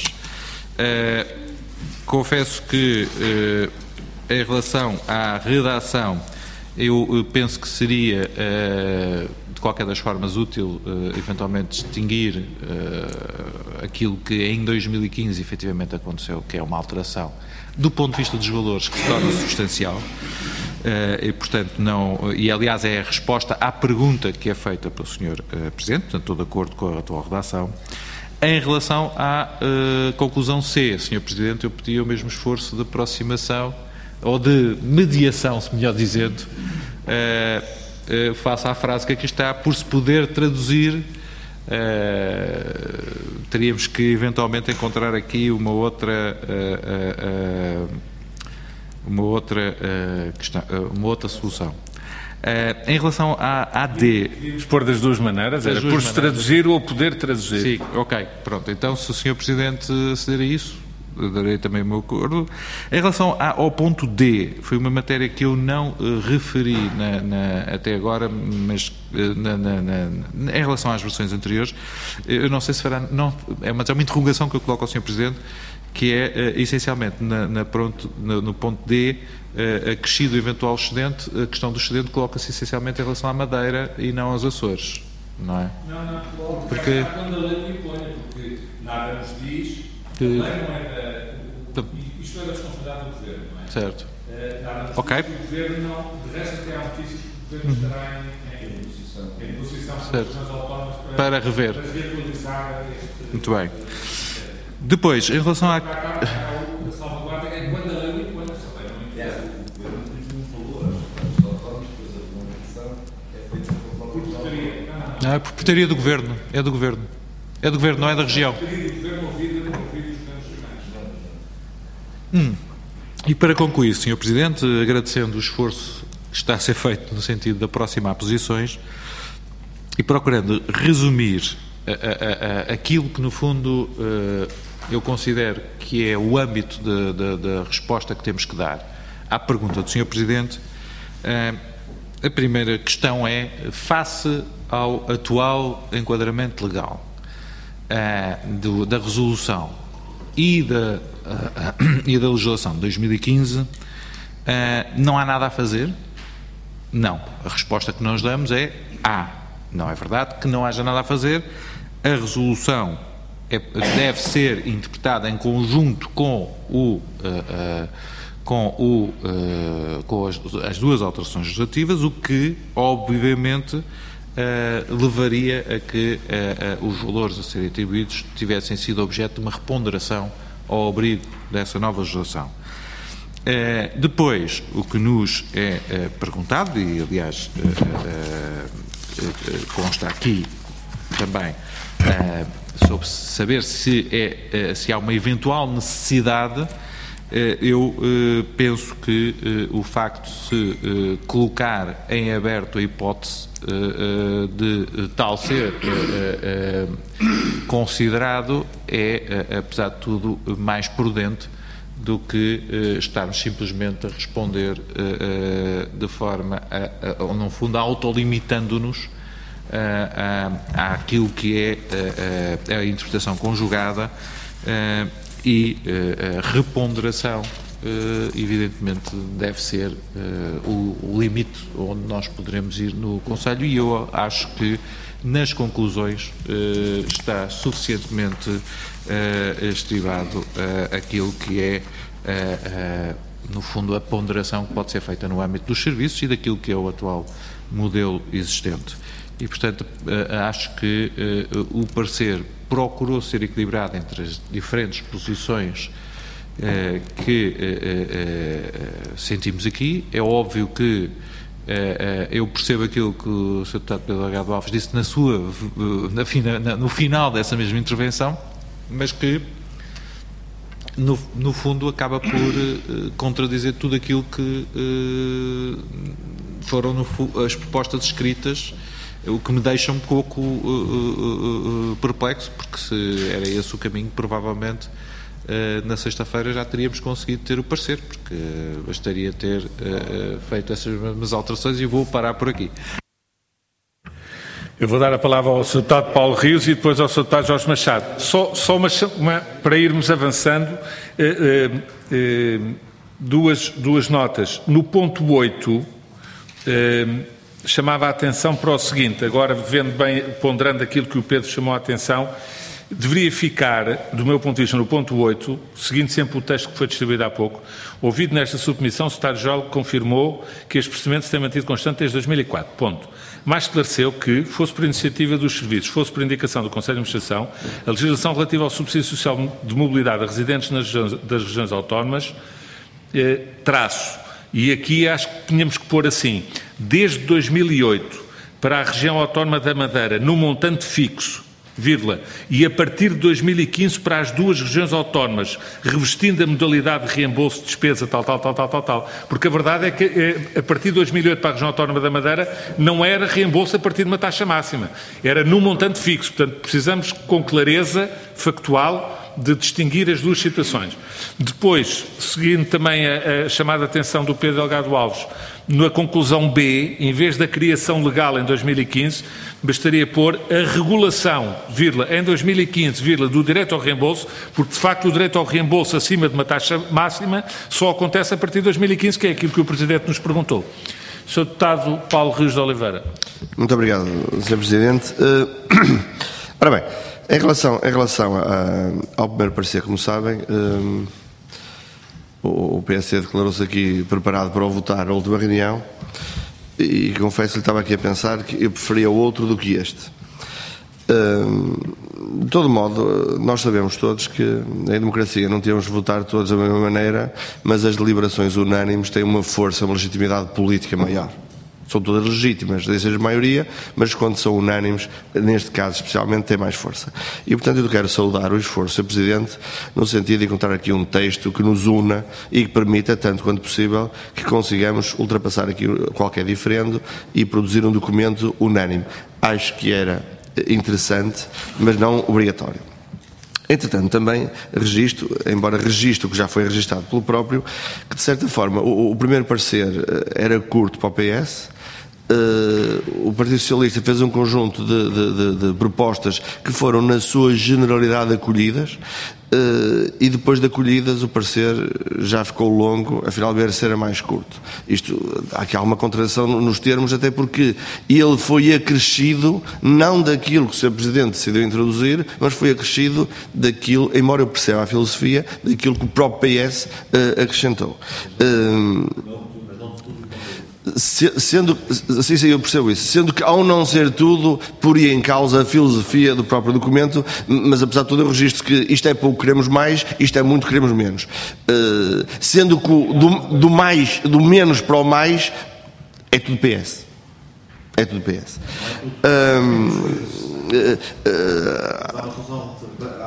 confesso que, em relação à redação, eu penso que seria, de qualquer das formas, útil, eventualmente, distinguir aquilo que em dois mil e quinze efetivamente aconteceu, que é uma alteração do ponto de vista dos valores que se torna substancial, e, portanto, não, e aliás é a resposta à pergunta que é feita pelo senhor Presidente, portanto, estou de acordo com a atual redação. Em relação à conclusão C, senhor Presidente, eu pedi o mesmo esforço de aproximação, ou de mediação, se melhor dizendo, uh, uh, face à frase que aqui está, por se poder traduzir, uh, teríamos que eventualmente encontrar aqui uma outra uh, uh, uh, uma outra uh, questão, uh, uma outra solução. Uh, em relação à, à D, Podíamos pôr das duas maneiras, Das era duas por se maneiras. traduzir ou poder traduzir. sim, ok, pronto, então se o senhor Presidente ceder a isso, eu darei também o meu acordo. Em relação ao ponto D, foi uma matéria que eu não uh, referi na, na, até agora, mas uh, na, na, na, em relação às versões anteriores, eu não sei se fará, não, é, uma, é uma interrogação que eu coloco ao senhor Presidente, que é, uh, essencialmente, na, na pronto, no, no ponto D, uh, acrescido o eventual excedente, a questão do excedente coloca-se essencialmente em relação à Madeira e não aos Açores, não é? Não, não, Porque- quando a lei me impõe, porque nada nos diz, Que- a lei não é da... Isto é da responsabilidade do Governo, não é? Certo. Eh, Nada nos Ok. diz que o Governo não... De resto, até há notícias que o Governo estará em, em negociação. Em negociação com as Certo. regiões autónomas para, Para rever. para reatualizar este... Muito bem. Depois, em relação à... A salvaguarda é quando a lei me impõe, se a lei não impõe. Não, é por portaria do Governo. É do Governo. É do Governo, não é da região. Hum. E para concluir, senhor Presidente, agradecendo o esforço que está a ser feito no sentido de aproximar posições e procurando resumir a, a, a, aquilo que, no fundo, uh, eu considero que é o âmbito da resposta que temos que dar à pergunta do senhor Presidente, uh, a primeira questão é, face ao atual enquadramento legal uh, do, da resolução e da, uh, uh, e da legislação de dois mil e quinze, uh, não há nada a fazer? Não. A resposta que nós damos é há. Não é verdade que não haja nada a fazer. A resolução é, deve ser interpretada em conjunto com o... Uh, uh, com, o, uh, com as, as duas alterações legislativas, o que, obviamente, uh, levaria a que uh, uh, os valores a serem atribuídos tivessem sido objeto de uma reponderação ao abrigo dessa nova legislação. Uh, depois, o que nos é uh, perguntado, e aliás uh, uh, uh, consta aqui também, uh, sobre saber se, é, uh, se há uma eventual necessidade. Eu uh, penso que uh, o facto de se uh, colocar em aberto a hipótese uh, uh, de uh, tal ser uh, uh, considerado é, uh, apesar de tudo, mais prudente do que uh, estarmos simplesmente a responder uh, uh, de forma, a, a, no fundo, autolimitando-nos uh, a, àquilo que é uh, uh, a interpretação conjugada uh, e uh, a reponderação evidentemente deve ser o, o limite onde nós poderemos ir no Conselho, e eu acho que nas conclusões está suficientemente estribado aquilo que é, no fundo, a ponderação que pode ser feita no âmbito dos serviços e daquilo que é o atual modelo existente. E, portanto, acho que o parecer procurou ser equilibrado entre as diferentes posições que sentimos aqui. É óbvio que eu percebo aquilo que o senhor Deputado Pedro Delgado Alves disse na sua, na, na, no final dessa mesma intervenção, mas que, no, no fundo, acaba por uh, contradizer tudo aquilo que uh, foram no, as propostas escritas, o que me deixa um pouco uh, uh, uh, perplexo, porque se era esse o caminho, provavelmente uh, na sexta-feira já teríamos conseguido ter o parecer, porque uh, bastaria ter uh, uh, feito essas mesmas alterações, e vou parar por aqui. Eu vou dar a palavra ao senhor Deputado Paulo Rios e depois ao senhor Deputado Jorge Machado. Só, só uma, uma, para irmos avançando, eh, eh, duas, duas notas. No ponto oito, eh, chamava a atenção para o seguinte, agora vendo bem, ponderando aquilo que o Pedro chamou a atenção, deveria ficar, do meu ponto de vista, no ponto oito, seguindo sempre o texto que foi distribuído há pouco, ouvido nesta subcomissão, o Secretário-Geral confirmou que este procedimento se tem mantido constante desde dois mil e quatro. Ponto. Mais esclareceu que, fosse por iniciativa dos serviços, fosse por indicação do Conselho de Administração, a legislação relativa ao subsídio social de mobilidade a residentes nas regiões, das regiões autónomas, eh, traço. E aqui acho que tínhamos que pôr assim, desde dois mil e oito, para a região autónoma da Madeira, no montante fixo, vírgula, e a partir de dois mil e quinze para as duas regiões autónomas, revestindo a modalidade de reembolso de despesa, tal, tal, tal, tal, tal, tal. Porque a verdade é que a partir de dois mil e oito para a região autónoma da Madeira não era reembolso a partir de uma taxa máxima, era num montante fixo. Portanto, precisamos com clareza factual de distinguir as duas situações. Depois, seguindo também a, a chamada atenção do Pedro Delgado Alves, na conclusão B, em vez da criação legal em dois mil e quinze, bastaria pôr a regulação, vírgula, em dois mil e quinze, vírgula, do direito ao reembolso, porque de facto o direito ao reembolso acima de uma taxa máxima só acontece a partir de dois mil e quinze, que é aquilo que o Presidente nos perguntou. senhor Deputado Paulo Rios de Oliveira. Muito obrigado, senhor Presidente. Uh, ora bem, em relação, em relação a, ao primeiro parecer, como sabem, um, o, o P S D declarou-se aqui preparado para o votar na última reunião e confesso que estava aqui a pensar que eu preferia o outro do que este. Um, de todo modo, nós sabemos todos que em democracia não temos de votar todos da mesma maneira, mas as deliberações unânimes têm uma força, uma legitimidade política maior. São todas legítimas, desde seja maioria, mas quando são unânimes, neste caso especialmente, tem mais força. E, portanto, eu quero saudar o esforço do senhor Presidente, no sentido de encontrar aqui um texto que nos una e que permita, tanto quanto possível, que consigamos ultrapassar aqui qualquer diferendo e produzir um documento unânime. Acho que era interessante, mas não obrigatório. Entretanto, também registro, embora registro que já foi registado pelo próprio, que de certa forma o, o primeiro parecer era curto para o P S, uh, o Partido Socialista fez um conjunto de, de, de, de propostas que foram na sua generalidade acolhidas, Uh, e depois de acolhidas o parecer já ficou longo, afinal o parecer era mais curto. Isto, há aqui alguma contradição nos termos, até porque ele foi acrescido não daquilo que o senhor Presidente decidiu introduzir, mas foi acrescido daquilo, embora eu perceba a filosofia, daquilo que o próprio P S uh, acrescentou. Uh, Sendo, sim, sim, eu percebo isso, sendo que ao não ser tudo, poria em causa a filosofia do próprio documento, mas apesar de tudo eu registro que isto é pouco, queremos mais, isto é muito, queremos menos. Uh, sendo que do, do mais, do menos para o mais, é tudo P S. É tudo P S. Um, uh, uh,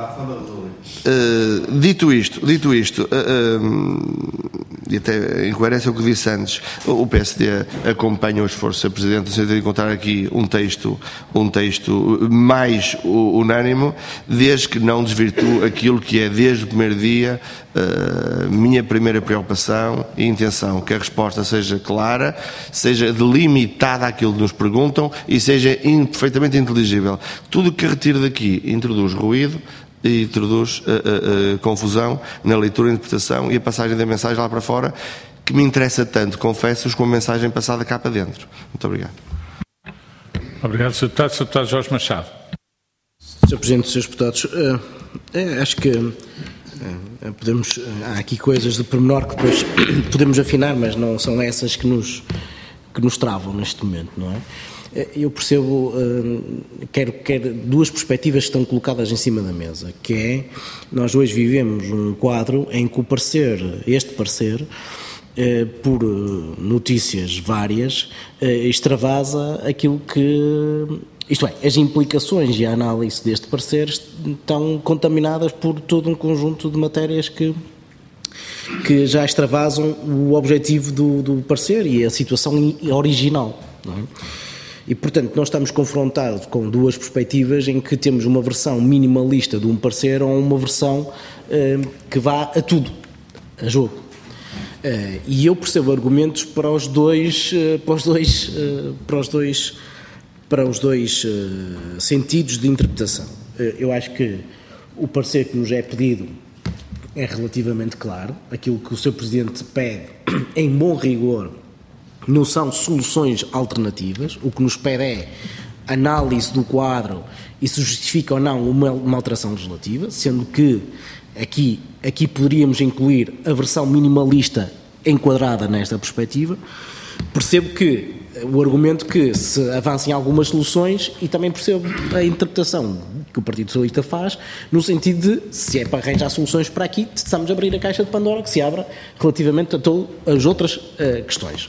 Uh, dito isto, dito isto, uh, uh, e até em coerência com o que disse antes, o P S D acompanha o esforço do senhor Presidente no sentido de encontrar aqui um texto, um texto mais unânime, desde que não desvirtue aquilo que é desde o primeiro dia uh, minha primeira preocupação e intenção, que a resposta seja clara, seja delimitada àquilo que nos perguntam e seja in, perfeitamente inteligível. Tudo o que retire daqui introduz ruído, e introduz uh, uh, uh, confusão na leitura, interpretação e a passagem da mensagem lá para fora, que me interessa tanto, confesso-vos, com a mensagem passada cá para dentro. Muito obrigado. Obrigado, senhor Deputado. senhor Deputado Jorge Machado. senhor Presidente, senhores Deputados, uh, é, acho que uh, podemos, uh, há aqui coisas de pormenor que depois podemos afinar, mas não são essas que nos, que nos travam neste momento, não é? Eu percebo, quero, quero duas perspectivas que estão colocadas em cima da mesa, que é, nós hoje vivemos um quadro em que o parecer, este parecer, por notícias várias, extravasa aquilo que, isto é, as implicações e a análise deste parecer estão contaminadas por todo um conjunto de matérias que, que já extravasam o objetivo do, do parecer e a situação original, não é? E, portanto, nós estamos confrontados com duas perspectivas em que temos uma versão minimalista de um parecer ou uma versão uh, que vá a tudo, a jogo. Uh, e eu percebo argumentos para os dois, uh, para os dois, uh, para os dois, para os dois uh, sentidos de interpretação. Uh, eu acho que o parecer que nos é pedido é relativamente claro. Aquilo que o senhor Presidente pede, em bom rigor, não são soluções alternativas. O que nos pede é análise do quadro e se justifica ou não uma, uma alteração legislativa, sendo que aqui, aqui poderíamos incluir a versão minimalista enquadrada nesta perspectiva. Percebo que o argumento que se avancem algumas soluções, e também percebo a interpretação que o Partido Socialista faz, no sentido de, se é para arranjar soluções para aqui, estamos a abrir a caixa de Pandora que se abra relativamente a todas as outras uh, questões.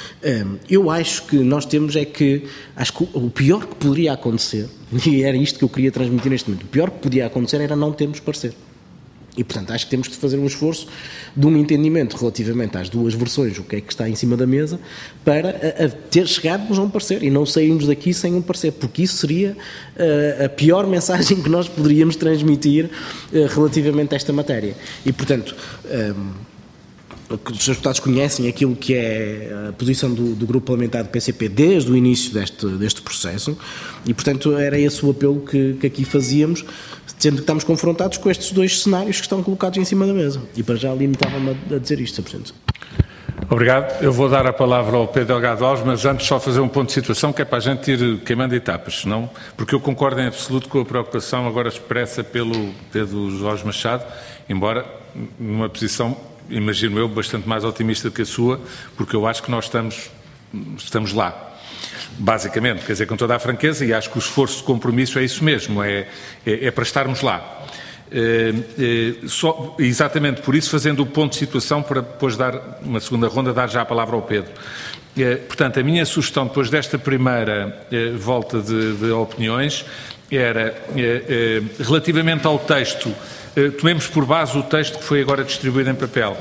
Eu acho que nós temos é que, acho que o pior que poderia acontecer, e era isto que eu queria transmitir neste momento, o pior que podia acontecer era não termos parecer. E, portanto, acho que temos que fazer um esforço de um entendimento relativamente às duas versões, o que é que está em cima da mesa, para a, a ter chegarmos a um parecer e não sairmos daqui sem um parecer, porque isso seria uh, a pior mensagem que nós poderíamos transmitir uh, relativamente a esta matéria. E, portanto, um, os senhores deputados conhecem aquilo que é a posição do, do Grupo Parlamentar do P C P desde o início deste, deste processo e, portanto, era esse o apelo que, que aqui fazíamos, sendo que estamos confrontados com estes dois cenários que estão colocados em cima da mesa. E para já limitava-me a dizer isto, senhor Presidente. Obrigado. Eu vou dar a palavra ao Pedro Delgado Alves, mas antes só fazer um ponto de situação que é para a gente ir queimando etapas, senão, porque eu concordo em absoluto com a preocupação agora expressa pelo Pedro Jorge Machado, embora numa posição, imagino eu, bastante mais otimista que a sua, porque eu acho que nós estamos, estamos lá. Basicamente, quer dizer, com toda a franqueza, e acho que o esforço de compromisso é isso mesmo, é, é, é para estarmos lá. É, é, só, exatamente por isso, fazendo o ponto de situação, para depois dar uma segunda ronda, dar já a palavra ao Pedro. É, portanto, a minha sugestão, depois desta primeira é, volta de, de opiniões, era, é, é, relativamente ao texto, é, tomemos por base o texto que foi agora distribuído em papel.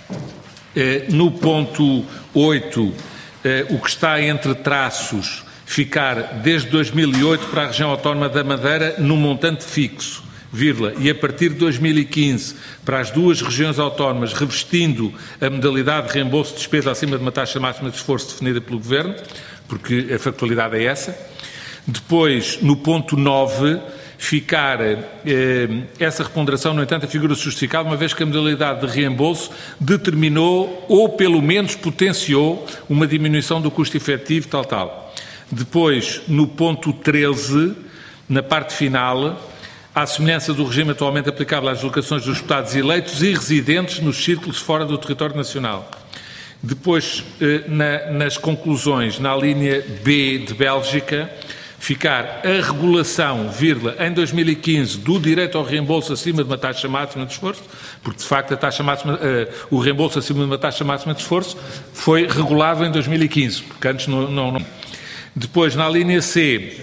É, no ponto oito, o que está entre traços, ficar desde dois mil e oito para a região autónoma da Madeira num montante fixo, vírgula, e a partir de dois mil e quinze para as duas regiões autónomas, revestindo a modalidade de reembolso de despesa acima de uma taxa máxima de esforço definida pelo Governo, porque a factualidade é essa. Depois, no ponto nove, ficar eh, essa reponderação, no entanto, a figura justificada, uma vez que a modalidade de reembolso determinou ou, pelo menos, potenciou uma diminuição do custo efetivo, tal, tal. Depois, no ponto treze, na parte final, à semelhança do regime atualmente aplicável às locações dos deputados eleitos e residentes nos círculos fora do território nacional. Depois, eh, na, nas conclusões, na linha B de Bélgica, ficar a regulação, vírgula, em dois mil e quinze, do direito ao reembolso acima de uma taxa máxima de esforço, porque de facto a taxa máxima, uh, o reembolso acima de uma taxa máxima de esforço foi regulado em dois mil e quinze, porque antes não... não, não. Depois, na linha C...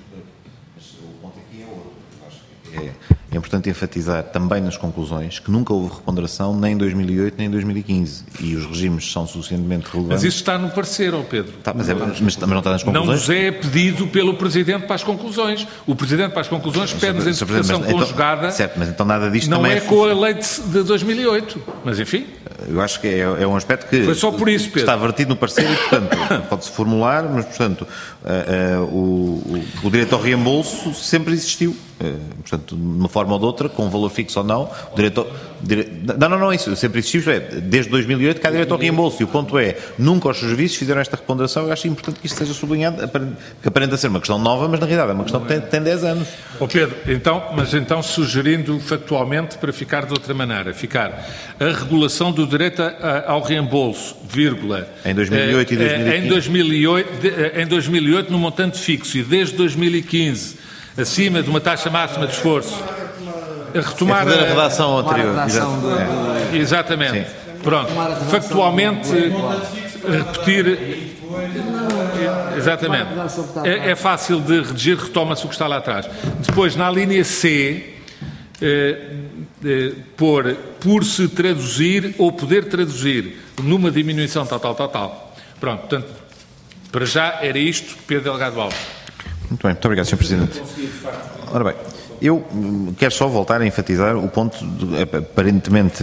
É importante enfatizar também nas conclusões que nunca houve reponderação nem em dois mil e oito nem em dois mil e quinze e os regimes são suficientemente relevantes. Mas isso está no parecer, ó Pedro. Tá, mas, é, mas, mas não está nas conclusões? Não nos é pedido pelo Presidente para as conclusões. O Presidente para as conclusões pede-nos a interpretação mas, conjugada. Então, certo, mas então nada disto não também é, é com a lei de, de dois mil e oito. Mas enfim. Eu acho que é, é um aspecto que foi só por isso, Pedro. Está vertido no parecer e, portanto, pode-se formular, mas, portanto, uh, uh, o, o, o direito ao reembolso sempre existiu. Portanto, de uma forma ou de outra, com um valor fixo ou não, o direito... Dire... Não, não, não, isso sempre existiu, é, desde dois mil e oito que há direito ao reembolso, e o ponto é, nunca os serviços fizeram esta reponderação. Eu acho importante que isto seja sublinhado, que aparenta ser uma questão nova, mas na realidade é uma questão que tem, tem dez anos. Ó Pedro, então, mas então sugerindo factualmente, para ficar de outra maneira, ficar a regulação do direito a, ao reembolso, vírgula, em dois mil e oito e dois mil e quinze. Em dois mil e oito, em dois mil e oito no montante fixo, e desde dois mil e quinze acima de uma taxa máxima de esforço, a retomar é a redação anterior. A redação do... é. Exatamente. Sim. Pronto. Factualmente repetir. Exatamente. É, é fácil de redigir, retoma-se o que está lá atrás. Depois, na linha C, eh, eh, por, por se traduzir ou poder traduzir numa diminuição tal, tal, tal, tal. Pronto, portanto, para já era isto, Pedro Delgado Alves. Muito bem, muito obrigado, senhor Presidente. Ora bem, eu quero só voltar a enfatizar o ponto, de, aparentemente,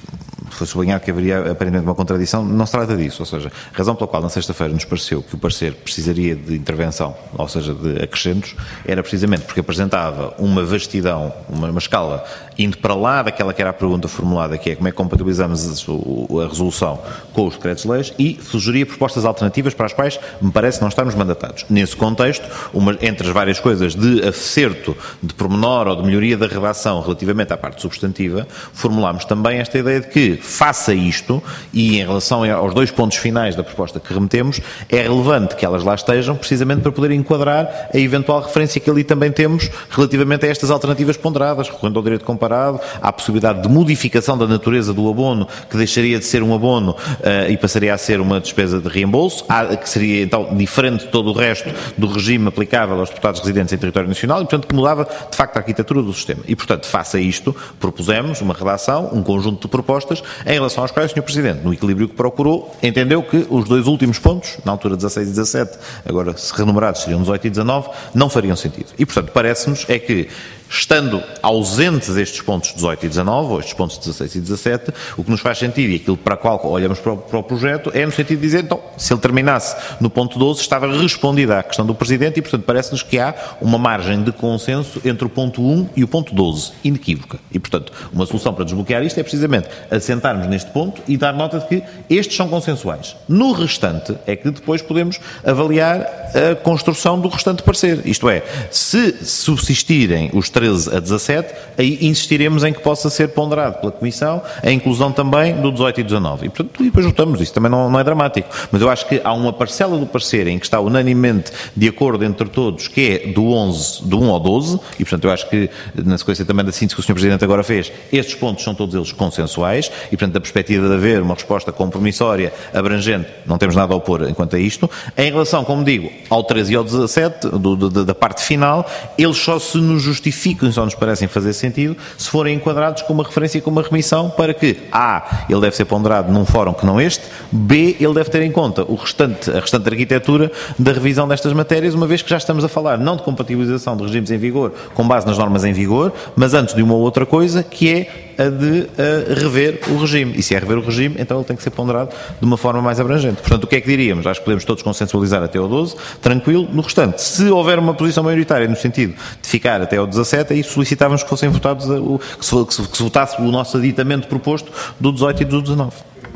foi sublinhado que haveria aparentemente uma contradição, não se trata disso, ou seja, a razão pela qual na sexta-feira nos pareceu que o parecer precisaria de intervenção, ou seja, de acrescentos, era precisamente porque apresentava uma vastidão, uma, uma escala, indo para lá daquela que era a pergunta formulada, que é como é que compatibilizamos a resolução com os decretos-leis, e sugeria propostas alternativas para as quais me parece não estarmos mandatados. Nesse contexto, uma, entre as várias coisas de acerto, de pormenor ou de melhoria da redação relativamente à parte substantiva, formulámos também esta ideia de que, faça isto, e em relação aos dois pontos finais da proposta que remetemos, é relevante que elas lá estejam, precisamente para poder enquadrar a eventual referência que ali também temos relativamente a estas alternativas ponderadas, recorrendo ao direito comparado, à possibilidade de modificação da natureza do abono, que deixaria de ser um abono uh, e passaria a ser uma despesa de reembolso, que seria então diferente de todo o resto do regime aplicável aos deputados residentes em território nacional, e portanto que mudava de facto a arquitetura do sistema. E portanto, face a isto, propusemos uma redação, um conjunto de propostas, em relação aos quais o senhor Presidente, no equilíbrio que procurou, entendeu que os dois últimos pontos, na altura dezasseis e dezassete, agora se renumerados seriam dezoito e dezanove, não fariam sentido. E portanto, parece-nos é que, estando ausentes estes pontos dezoito e dezanove, ou estes pontos dezasseis e dezassete, o que nos faz sentido, e aquilo para o qual olhamos para o, para o projeto, é no sentido de dizer, então, se ele terminasse no ponto doze, estava respondida à questão do Presidente, e portanto parece-nos que há uma margem de consenso entre o ponto um e o ponto doze, inequívoca. E portanto, uma solução para desbloquear isto é precisamente assentarmos neste ponto e dar nota de que estes são consensuais. No restante, é que depois podemos avaliar a construção do restante parecer. Isto é, se subsistirem os treze a dezassete, aí insistiremos em que possa ser ponderado pela Comissão a inclusão também do dezoito e dezanove. E, portanto, depois votamos, isso também não, não é dramático. Mas eu acho que há uma parcela do parecer em que está unanimemente de acordo entre todos, que é do onze, do um ao doze, e, portanto, eu acho que, na sequência também da síntese que o senhor Presidente agora fez, estes pontos são todos eles consensuais, e, portanto, da perspectiva de haver uma resposta compromissória, abrangente, não temos nada a opor enquanto a isto. Em relação, como digo, ao treze e ao dezassete, do, do, da parte final, eles só se nos justificam, só nos parecem fazer sentido, se forem enquadrados com uma referência e com uma remissão para que, A, ele deve ser ponderado num fórum que não este, B, ele deve ter em conta o restante, a restante arquitetura da revisão destas matérias, uma vez que já estamos a falar não de compatibilização de regimes em vigor com base nas normas em vigor, mas antes de uma outra coisa, que é a de uh, rever o regime. E se é rever o regime, então ele tem que ser ponderado de uma forma mais abrangente. Portanto, o que é que diríamos? Acho que podemos todos consensualizar até ao doze, tranquilo. No restante, se houver uma posição maioritária no sentido de ficar até ao dezassete, aí solicitávamos que fossem votados, o, que, se, que, se, que se votasse o nosso aditamento proposto do dezoito e do dezanove.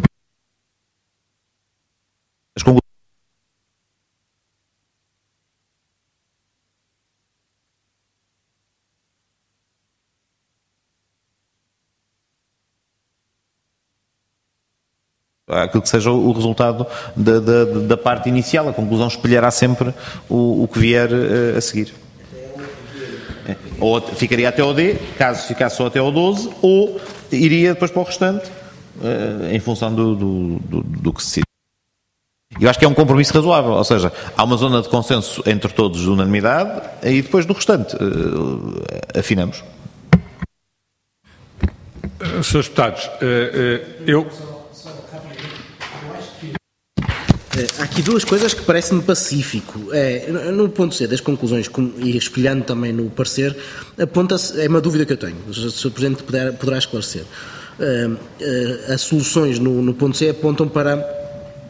As conclusões. Aquilo que seja o resultado da, da, da parte inicial, a conclusão espelhará sempre o, o que vier a seguir. Ou ficaria até ao D, caso ficasse só até ao doze, ou iria depois para o restante, em função do, do, do, do que se decide. Eu acho que é um compromisso razoável, ou seja, há uma zona de consenso entre todos de unanimidade, e depois do restante afinamos. senhores Deputados, eu... Há aqui duas coisas que parecem-me pacífico. É, no ponto C das conclusões, e espelhando também no parecer, aponta-se, é uma dúvida que eu tenho, se o senhor Presidente puder, poderá esclarecer. Uh, uh, as soluções no, no ponto C apontam para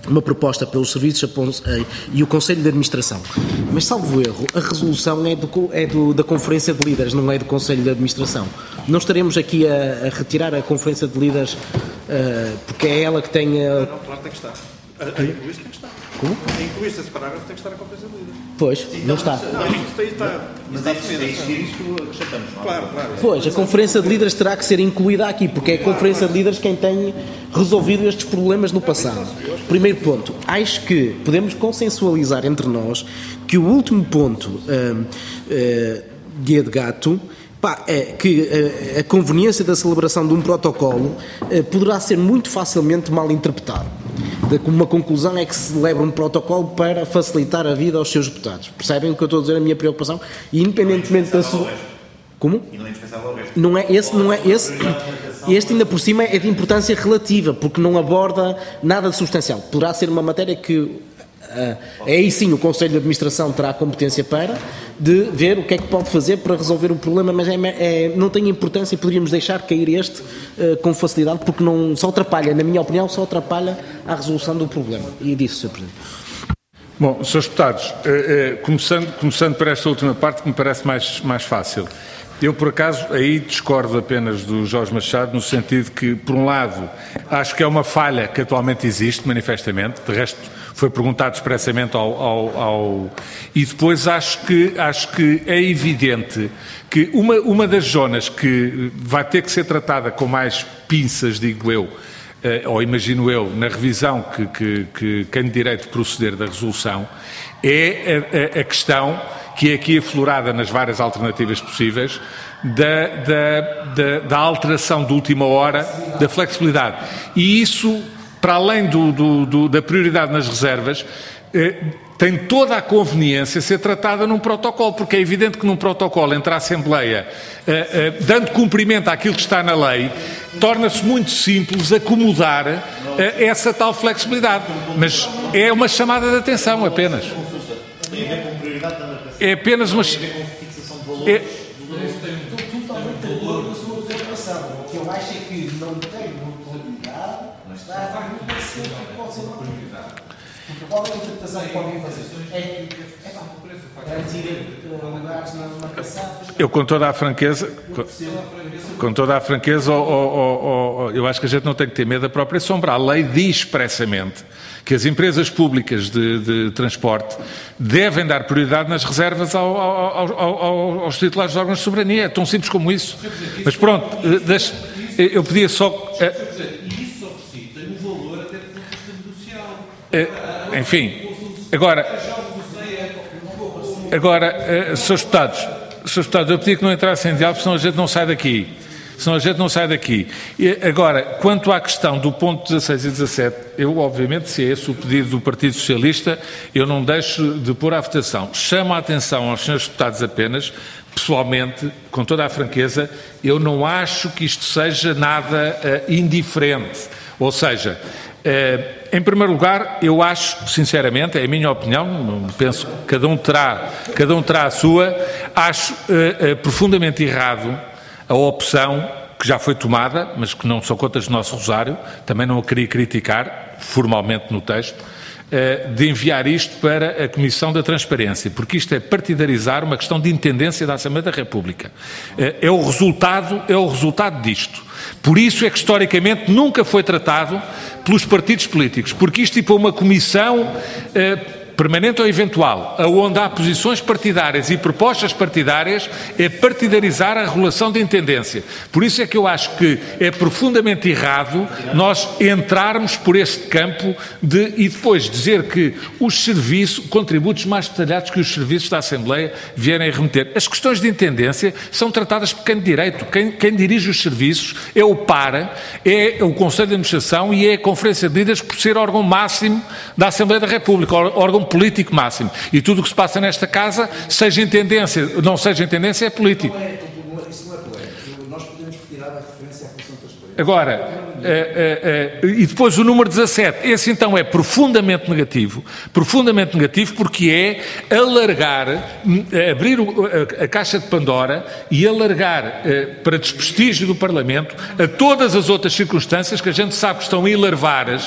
uma proposta pelos serviços e o Conselho de Administração. Mas, salvo erro, a resolução é, do, é do, da Conferência de Líderes, não é do Conselho de Administração. Não estaremos aqui a, a retirar a Conferência de Líderes uh, porque é ela que tem... A... Não, não, claro, tem que estar. A, a incluir-se tem que estar. Como? A incluir-se esse parágrafo tem que estar a Conferência de Líderes. Pois, não está. Não, isso aí está... Mas é existir isto, acrescentamos, não é? Claro, claro. Pois, a Conferência de Líderes terá que ser incluída aqui, porque é a Conferência de Líderes quem tem resolvido estes problemas no passado. Primeiro ponto, acho que podemos consensualizar entre nós que o último ponto uh, uh, de Gato, pá, é que uh, a conveniência da celebração de um protocolo uh, poderá ser muito facilmente mal interpretado. Uma conclusão é que se celebra um protocolo para facilitar a vida aos seus deputados. Percebem o que eu estou a dizer, a minha preocupação? E independentemente da sua... Como? E não é indispensável ao resto. Não é, esse não é, esse, este ainda por cima é de importância relativa, porque não aborda nada de substancial. Poderá ser uma matéria que, uh, aí sim, o Conselho de Administração terá a competência para, de ver o que é que pode fazer para resolver o problema, mas é, é, não tem importância e poderíamos deixar cair este uh, com facilidade, porque não, só atrapalha, na minha opinião, só atrapalha a resolução do problema. E disse, senhor Presidente. Bom, senhores Deputados, eh, eh, começando, começando por esta última parte que me parece mais, mais fácil. Eu, por acaso, aí discordo apenas do Jorge Machado, no sentido que, por um lado, acho que é uma falha que atualmente existe, manifestamente, de resto foi perguntado expressamente ao... ao, ao... E depois acho que, acho que é evidente que uma, uma das zonas que vai ter que ser tratada com mais pinças, digo eu, ou imagino eu, na revisão que, que, que quem de direito de proceder da resolução, é a, a, a questão que é aqui aflorada nas várias alternativas possíveis, da, da, da, da alteração de última hora, da flexibilidade. E isso, para além do, do, do, da prioridade nas reservas, eh, tem toda a conveniência ser tratada num protocolo, porque é evidente que num protocolo entre a Assembleia, eh, eh, dando cumprimento àquilo que está na lei, torna-se muito simples acomodar eh, essa tal flexibilidade. Mas é uma chamada de atenção apenas. Tem a ver com prioridade da marcação. É apenas uma... Tem a ver com fixação de valores. É... Totalmente de acordo com a sua observação. O que eu acho é que não tem uma prioridade, mas está a reconhecer que pode ser uma prioridade. Porque qual é a interpretação que podem fazer? É que é pá, garantir lugares na marcação. Eu, com toda a franqueza, com, com toda a franqueza, oh, oh, oh, eu acho que a gente não tem que ter medo da própria sombra. A lei diz expressamente que as empresas públicas de, de transporte devem dar prioridade nas reservas ao, ao, ao, aos titulares de órgãos de soberania. É tão simples como isso. Mas pronto, deixe, eu podia só... E isso só por si tem um valor até do ponto de vista negocial. Enfim, agora... Agora, senhores deputados, senhores deputados, eu pedi que não entrassem em diálogo, senão a gente não sai daqui. Senão a gente não sai daqui. E agora, quanto à questão do ponto dezasseis e dezassete, eu, obviamente, se é esse o pedido do Partido Socialista, eu não deixo de pôr à votação. Chamo a atenção aos senhores deputados apenas, pessoalmente, com toda a franqueza, eu não acho que isto seja nada uh, indiferente. Ou seja, uh, em primeiro lugar, eu acho, sinceramente, é a minha opinião, penso que cada um terá, cada um terá a sua, acho uh, uh, profundamente errado a opção que já foi tomada, mas que não são contas do nosso rosário, também não a queria criticar, formalmente no texto, de enviar isto para a Comissão da Transparência, porque isto é partidarizar uma questão de intendência da Assembleia da República. É o resultado, é o resultado disto. Por isso é que, historicamente, nunca foi tratado pelos partidos políticos, porque isto, tipo, uma comissão... permanente ou eventual, onde há posições partidárias e propostas partidárias, é partidarizar a regulação de intendência. Por isso é que eu acho que é profundamente errado nós entrarmos por este campo de, e depois dizer que os serviços, contributos mais detalhados que os serviços da Assembleia vierem a remeter. As questões de intendência são tratadas por quem de direito. Quem, quem dirige os serviços é o PAR, é o Conselho de Administração e é a Conferência de Líderes por ser órgão máximo da Assembleia da República, órgão político máximo. E tudo o que se passa nesta casa, seja em tendência, não seja em tendência, é político. Isso não é polémico. Nós podemos retirar a referência à Comissão de Transparência. Agora, é, é, é, e depois o número dezassete, esse então é profundamente negativo, profundamente negativo porque é alargar, abrir o, a, a caixa de Pandora e alargar é, para desprestígio do Parlamento a todas as outras circunstâncias que a gente sabe que estão ilarvadas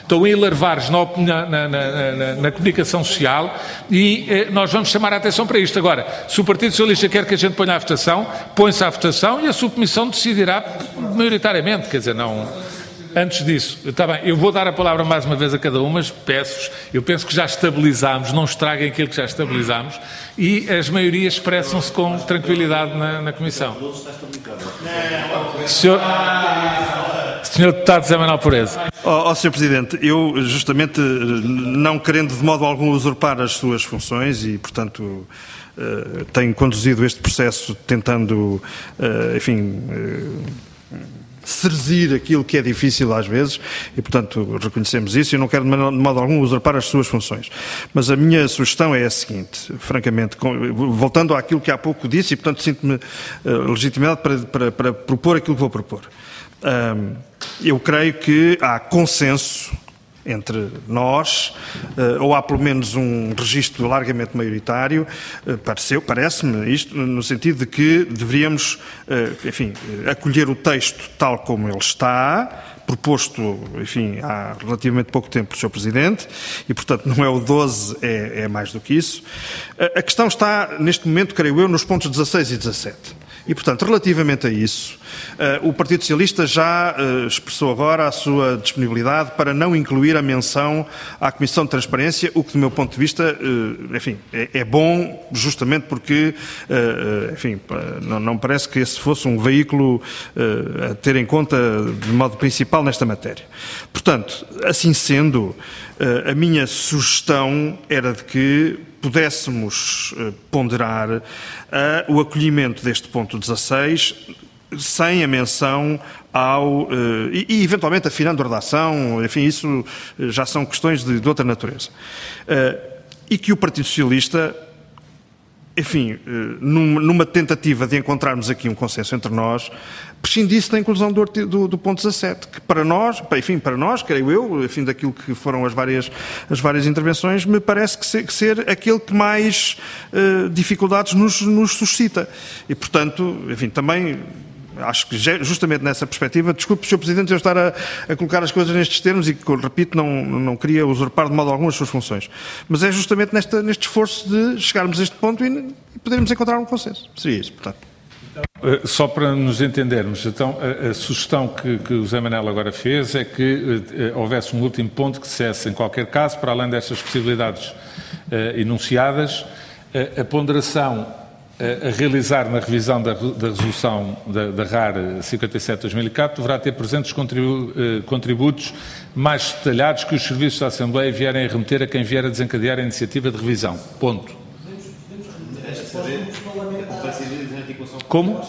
estão aí larvares na, na, na, na, na comunicação social e eh, nós vamos chamar a atenção para isto. Agora, se o Partido Socialista quer que a gente ponha à votação, põe-se à votação e a subcomissão decidirá maioritariamente, quer dizer, não... Antes disso, está bem, eu vou dar a palavra mais uma vez a cada um, mas peço-vos, eu penso que já estabilizámos, não estraguem aquilo que já estabilizámos, e as maiorias expressam-se com tranquilidade na, na Comissão. Senhor, senhor Deputado José Manuel Pureza. Ó, oh, senhor Presidente, eu justamente não querendo de modo algum usurpar as suas funções e, portanto, uh, tenho conduzido este processo tentando, uh, enfim... Uh, cerzir aquilo que é difícil às vezes e, portanto, reconhecemos isso e não quero de modo algum usurpar as suas funções. Mas a minha sugestão é a seguinte, francamente, voltando àquilo que há pouco disse e, portanto, sinto-me uh, legitimidade para, para, para propor aquilo que vou propor. Um, eu creio que há consenso entre nós, ou há pelo menos um registro largamente maioritário, pareceu, parece-me isto, no sentido de que deveríamos, enfim, acolher o texto tal como ele está, proposto, enfim, há relativamente pouco tempo pelo senhor Presidente, e, portanto, não é o doze, é, é mais do que isso. A questão está, neste momento, creio eu, nos pontos dezasseis e dezassete. E, portanto, relativamente a isso, uh, o Partido Socialista já uh, expressou agora a sua disponibilidade para não incluir a menção à Comissão de Transparência, o que, do meu ponto de vista, uh, enfim, é, é bom, justamente porque, uh, enfim, não, não parece que esse fosse um veículo uh, a ter em conta de modo principal nesta matéria. Portanto, assim sendo, uh, a minha sugestão era de que pudéssemos uh, ponderar uh, o acolhimento deste ponto dezasseis sem a menção ao... Uh, e, e, eventualmente, afinando a redação, enfim, isso uh, já são questões de, de outra natureza. Uh, e que o Partido Socialista, enfim, uh, numa, numa tentativa de encontrarmos aqui um consenso entre nós, prescindisse da inclusão do, do, do ponto dezassete, que para nós, enfim, para nós, creio eu, enfim, daquilo que foram as várias, as várias intervenções, me parece que ser, que ser aquele que mais uh, dificuldades nos, nos suscita. E, portanto, enfim, também... Acho que justamente nessa perspectiva, desculpe, senhor Presidente, eu estar a, a colocar as coisas nestes termos e, repito, não, não queria usurpar de modo algum as suas funções. Mas é justamente nesta, neste esforço de chegarmos a este ponto e, e podermos encontrar um consenso. Seria isso, portanto. Só para nos entendermos, então, a, a sugestão que, que o Zé Manel agora fez é que uh, houvesse um último ponto que dissesse, em qualquer caso, para além destas possibilidades uh, enunciadas, uh, a ponderação a realizar na revisão da, da resolução da, da R A R cinquenta e sete barra dois mil e quatro deverá ter presentes contribu, contributos mais detalhados que os serviços da Assembleia vierem a remeter a quem vier a desencadear a iniciativa de revisão. Ponto. Como?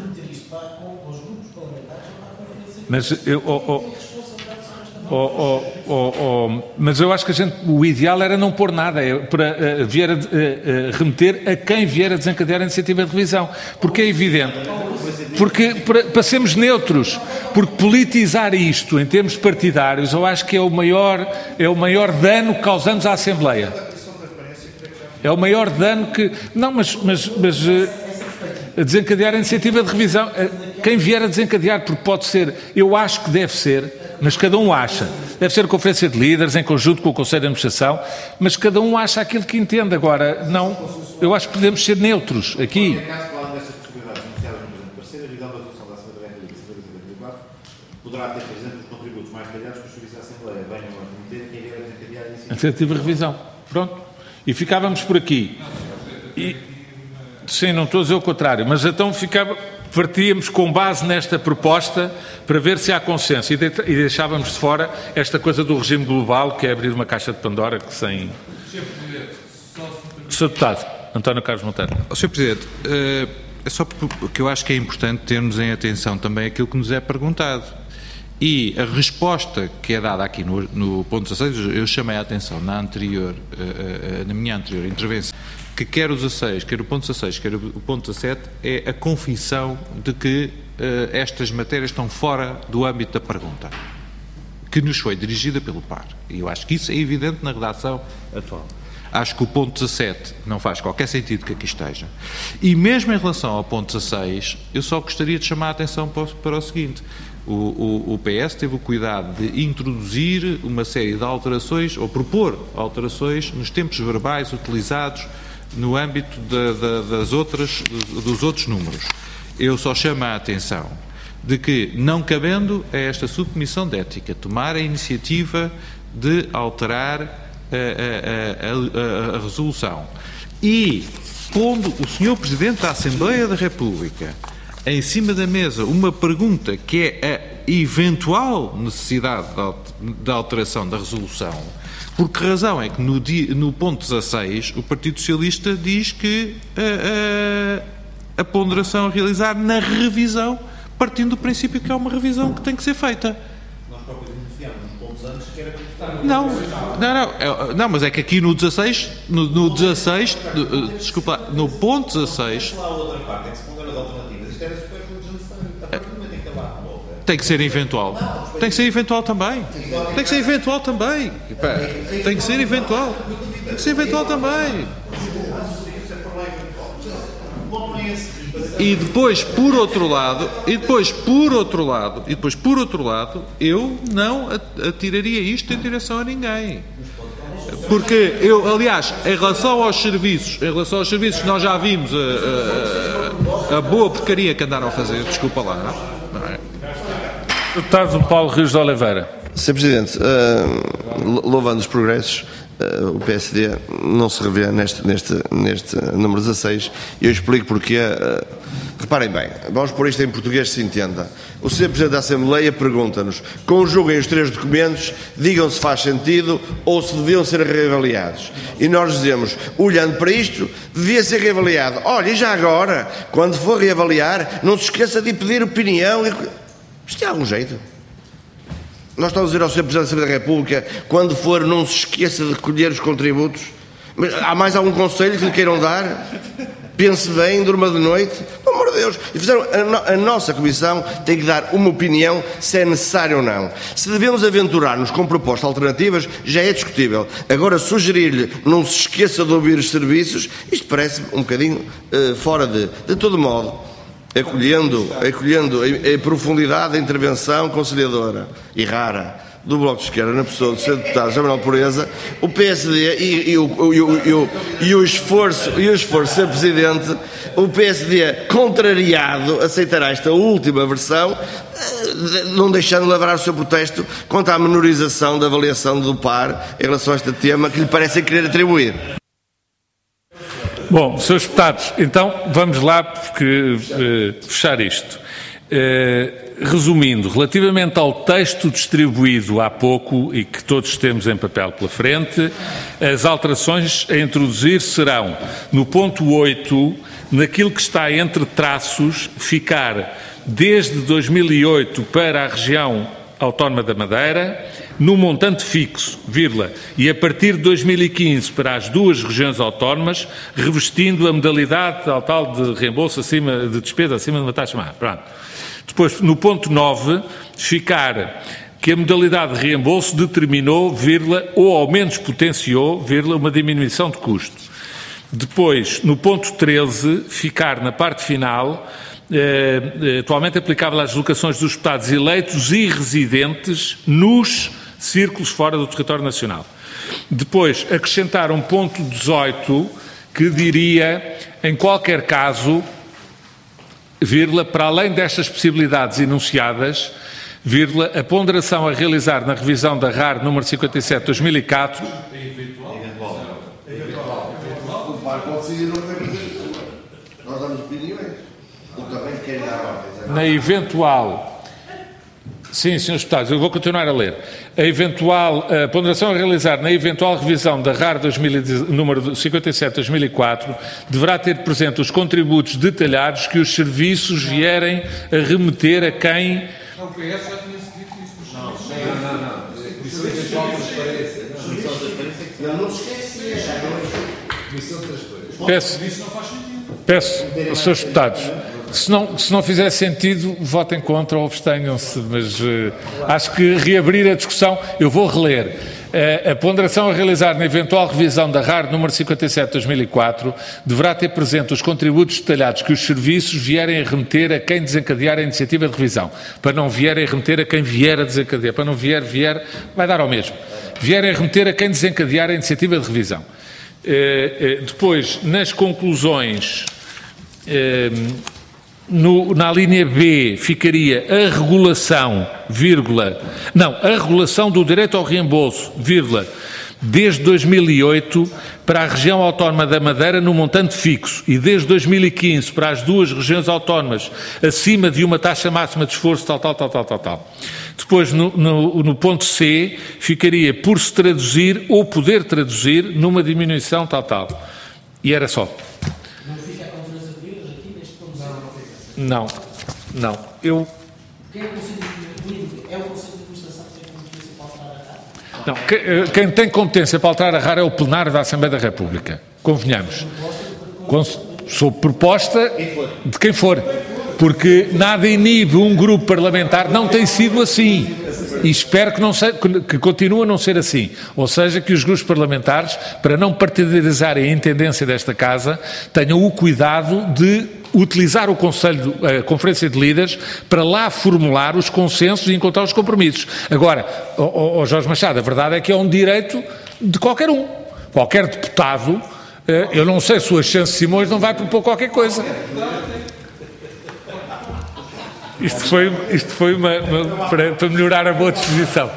Mas eu... Oh, oh, Oh, oh, oh, oh, mas eu acho que a gente, o ideal era não pôr nada, é para uh, vier a, uh, uh, remeter a quem vier a desencadear a iniciativa de revisão, porque é evidente, porque para, para sermos neutros, porque politizar isto em termos partidários, eu acho que é o maior, é o maior dano que causamos à Assembleia. É o maior dano que... Não, mas, mas, mas uh, a desencadear a iniciativa de revisão, uh, quem vier a desencadear, porque pode ser, eu acho que deve ser, mas cada um acha. Deve ser a Conferência de Líderes, em conjunto com o Conselho de Administração, mas cada um acha aquilo que entende. Agora, não, eu acho que podemos ser neutros aqui. Poderá ter presente os contributos mais detalhados que os serviços da Assembleia venham a remeter quem vier a desencadear a iniciativa. Iniciativa de revisão. Pronto. E ficávamos por aqui. E, sim, não estou a dizer o contrário, mas então ficava... Partíamos com base nesta proposta para ver se há consenso e, de, e deixávamos de fora esta coisa do regime global, que é abrir uma caixa de Pandora que sem... senhor Deputado, António Carlos Monteiro. Oh, senhor Presidente, é só porque eu acho que é importante termos em atenção também aquilo que nos é perguntado. E a resposta que é dada aqui no, no ponto dezasseis, eu chamei a atenção na anterior, na minha anterior intervenção, que quer o dezasseis, quer o ponto dezasseis, quer o ponto dezassete, é a confissão de que uh, estas matérias estão fora do âmbito da pergunta, que nos foi dirigida pelo P A R. E eu acho que isso é evidente na redação atual. Acho que o ponto dezassete não faz qualquer sentido que aqui esteja. E mesmo em relação ao ponto dezasseis, eu só gostaria de chamar a atenção para o, para o seguinte. O, o, o P S teve o cuidado de introduzir uma série de alterações, ou propor alterações, nos tempos verbais utilizados no âmbito de, de, das outras, dos outros números. Eu só chamo a atenção de que, não cabendo a esta subcomissão de ética tomar a iniciativa de alterar a, a, a, a, a resolução e, pondo o senhor Presidente da Assembleia da República em cima da mesa uma pergunta que é a eventual necessidade da alteração da resolução, por que razão é que no, dia, no ponto dezasseis o Partido Socialista diz que a, a, a ponderação a realizar na revisão, partindo do princípio que é uma revisão que tem que ser feita. Nós próprios denunciámos uns pontos antes que era para Não, não, não, é, não, mas é que aqui no dezasseis, no, no dezasseis, uh, desculpa, no ponto dezasseis... lá a outra parte, é que se pondera as alternativas. Isto era super desnecessário. A partir do momento em que ele lá coloca... Tem que ser eventual. Tem que ser eventual também. Tem que ser eventual também. Tem que ser eventual. Tem que ser eventual também. E depois, por outro lado, e depois, por outro lado, e depois, por outro lado, eu não atiraria isto em direção a ninguém. Porque eu, aliás, em relação aos serviços, em relação aos serviços, nós já vimos a, a, a boa porcaria que andaram a fazer, desculpa lá, não é? Deputado Paulo Rios de Oliveira. senhor Presidente, uh, louvando os progressos, uh, o P S D não se revê neste, neste, neste número dezasseis, e eu explico porque. Uh, reparem bem, vamos pôr isto em português se entenda. O senhor Presidente da Assembleia pergunta-nos: conjuguem os três documentos, digam se faz sentido ou se deviam ser reavaliados. E nós dizemos, olhando para isto, devia ser reavaliado. Olha, e já agora, quando for reavaliar, não se esqueça de pedir opinião. Isto tem algum jeito? Nós estamos a dizer ao senhor Presidente da Assembleia da República, quando for, não se esqueça de recolher os contributos. Mas há mais algum conselho que lhe queiram dar? Pense bem, durma de noite. Pelo amor de Deus. E fizeram, a, no, a nossa Comissão tem que dar uma opinião se é necessário ou não. Se devemos aventurar-nos com propostas alternativas, já é discutível. Agora, sugerir-lhe não se esqueça de ouvir os serviços, isto parece um bocadinho uh, fora de... De todo modo, acolhendo, acolhendo a, a profundidade da intervenção conciliadora e rara do Bloco de Esquerda na pessoa do senhor Deputado José Manuel Pureza, o P S D e, e, o, e, o, e, o, e o esforço, e o esforço, senhor Presidente, o P S D contrariado aceitará esta última versão, não deixando de lavrar o seu protesto quanto à menorização da avaliação do P A R em relação a este tema que lhe parecem querer atribuir. Bom, senhores deputados, então vamos lá porque, uh, fechar isto. Uh, resumindo, relativamente ao texto distribuído há pouco e que todos temos em papel pela frente, as alterações a introduzir serão, no ponto oito, naquilo que está entre traços, ficar desde dois mil e oito para a região autónoma da Madeira, no montante fixo, vírgula, e a partir de dois mil e quinze para as duas regiões autónomas, revestindo a modalidade tal, tal de reembolso acima, de despesa acima de uma taxa máxima. Pronto. Depois, no ponto nove, ficar que a modalidade de reembolso determinou, vírgula, ou ao menos potenciou, vírgula, uma diminuição de custo. Depois, no ponto treze, ficar na parte final, eh, atualmente aplicável às deslocações dos deputados eleitos e residentes nos círculos fora do território nacional. Depois, acrescentar um ponto dezoito que diria, em qualquer caso, vírgula, para além destas possibilidades enunciadas, vírgula, a ponderação a realizar na revisão da R A R número cinquenta e sete de dois mil e quatro... É eventual. É eventual. É eventual. O P A R pode decidir não fazer. Nós damos opiniões. O também quer dar ordens. Na eventual... Sim, senhores deputados, eu vou continuar a ler. A eventual a ponderação a realizar na eventual revisão da R A R dois mil, número cinquenta e sete de dois mil e quatro deverá ter presente os contributos detalhados que os serviços vierem a remeter a quem... Não, o P S já tinha dito isso. Não, não, não. Comissão de Transparência. Comissão de Transparência. Não se esqueça. Comissão de Transparência. Peço, peço, senhores deputados, se não, se não fizer sentido, votem contra ou abstenham-se, mas uh, acho que reabrir a discussão, eu vou reler. A ponderação a realizar na eventual revisão da R A R número cinquenta e sete de dois mil e quatro deverá ter presente os contributos detalhados que os serviços vierem a remeter a quem desencadear a iniciativa de revisão. Para não vierem a remeter a quem vier a desencadear. Para não vier, vier, vai dar ao mesmo. Vierem a remeter a quem desencadear a iniciativa de revisão. Depois, nas conclusões, no, na linha B ficaria a regulação, vírgula, não, a regulação do direito ao reembolso, vírgula, desde dois mil e oito para a região autónoma da Madeira no montante fixo e desde dois mil e quinze para as duas regiões autónomas acima de uma taxa máxima de esforço, tal, tal, tal, tal, tal, tal. Depois, no, no, no ponto C, ficaria por se traduzir ou poder traduzir numa diminuição, tal, tal. E era só. Não fica a conferência de líderes aqui neste ponto? Não, não. Eu... Quem é o Conselho de É o Conselho de Administração que tem competência para alterar a R A R? Não, que- quem tem competência para alterar a R A R é o plenário da Assembleia da República. Convenhamos. Cons- Sob proposta de quem for. Porque nada inibe um grupo parlamentar, não tem sido assim. E espero que, não se, que continue a não ser assim. Ou seja, que os grupos parlamentares, para não partidarizarem a intendência desta Casa, tenham o cuidado de utilizar o Conselho, a Conferência de Líderes, para lá formular os consensos e encontrar os compromissos. Agora, ó, ó, Jorge Machado, a verdade é que é um direito de qualquer um. Qualquer deputado, eu não sei se o Ascenso Simões não vai propor qualquer coisa. Isto foi, isto foi uma, uma, para, para melhorar a boa disposição.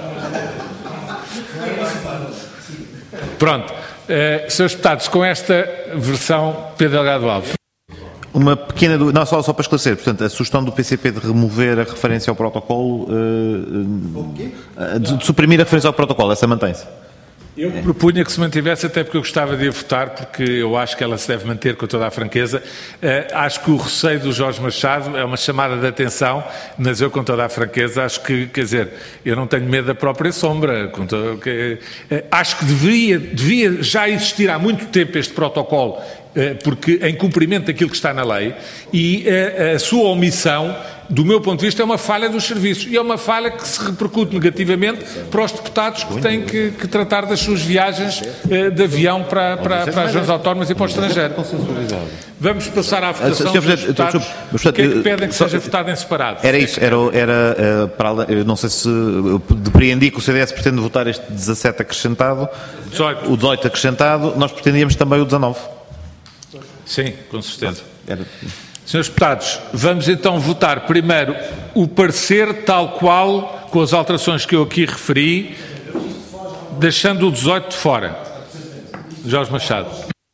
Pronto. Uh, senhores deputados, com esta versão, Pedro Delgado Alves. Uma pequena dúvida, não, só, só para esclarecer, portanto, a sugestão do P C P de remover a referência ao protocolo, uh, uh, de, de suprimir a referência ao protocolo, essa mantém-se? Eu propunha que se mantivesse, até porque eu gostava de a votar, porque eu acho que ela se deve manter com toda a franqueza. Uh, acho que o receio do Jorge Machado é uma chamada de atenção, mas eu, com toda a franqueza, acho que, quer dizer, eu não tenho medo da própria sombra. Com todo, que, uh, acho que deveria, devia já existir há muito tempo este protocolo, uh, porque em cumprimento daquilo que está na lei, e uh, a sua omissão, do meu ponto de vista, é uma falha dos serviços e é uma falha que se repercute negativamente para os deputados que têm que, que tratar das suas viagens eh, de avião para, para, para as regiões autónomas e para o estrangeiro. Vamos passar à votação dos deputados. O que é que pedem que seja votado em separado? Era isso, era, era uh, para, eu não sei se eu depreendi que o C D S pretende votar este dezassete acrescentado, dezoito. O dezoito acrescentado, nós pretendíamos também o dezanove. Sim, com certeza. Era... Senhores deputados, vamos então votar primeiro o parecer tal qual, com as alterações que eu aqui referi, deixando o dezoito de fora. Jorge Machado.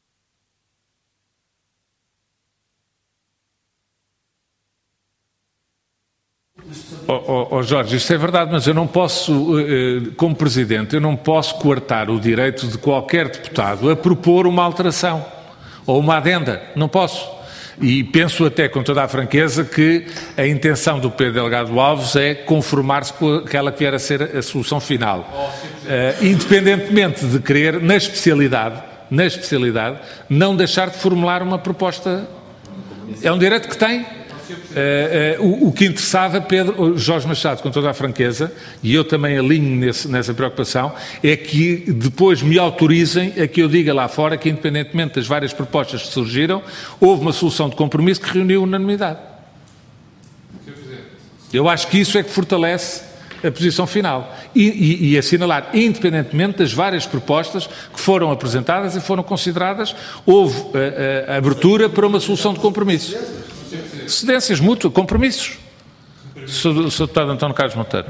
Oh, oh, oh Jorge, isto é verdade, mas eu não posso, como Presidente, eu não posso coartar o direito de qualquer deputado a propor uma alteração ou uma adenda. Não posso. E penso até com toda a franqueza que a intenção do Pedro Delgado Alves é conformar-se com aquela que vier a ser a solução final. Uh, independentemente de querer, na especialidade, na especialidade, não deixar de formular uma proposta. É um direito que tem. Uh, uh, o, o que interessava, Pedro, Jorge Machado, com toda a franqueza, e eu também alinho nesse, nessa preocupação, é que depois me autorizem a que eu diga lá fora que, independentemente das várias propostas que surgiram, houve uma solução de compromisso que reuniu unanimidade. Eu acho que isso é que fortalece a posição final. E, e, e assinalar, independentemente das várias propostas que foram apresentadas e foram consideradas, houve a, a, a abertura para uma solução de compromisso. Cedências mútuas, compromissos. Sou deputado António Carlos Monteiro.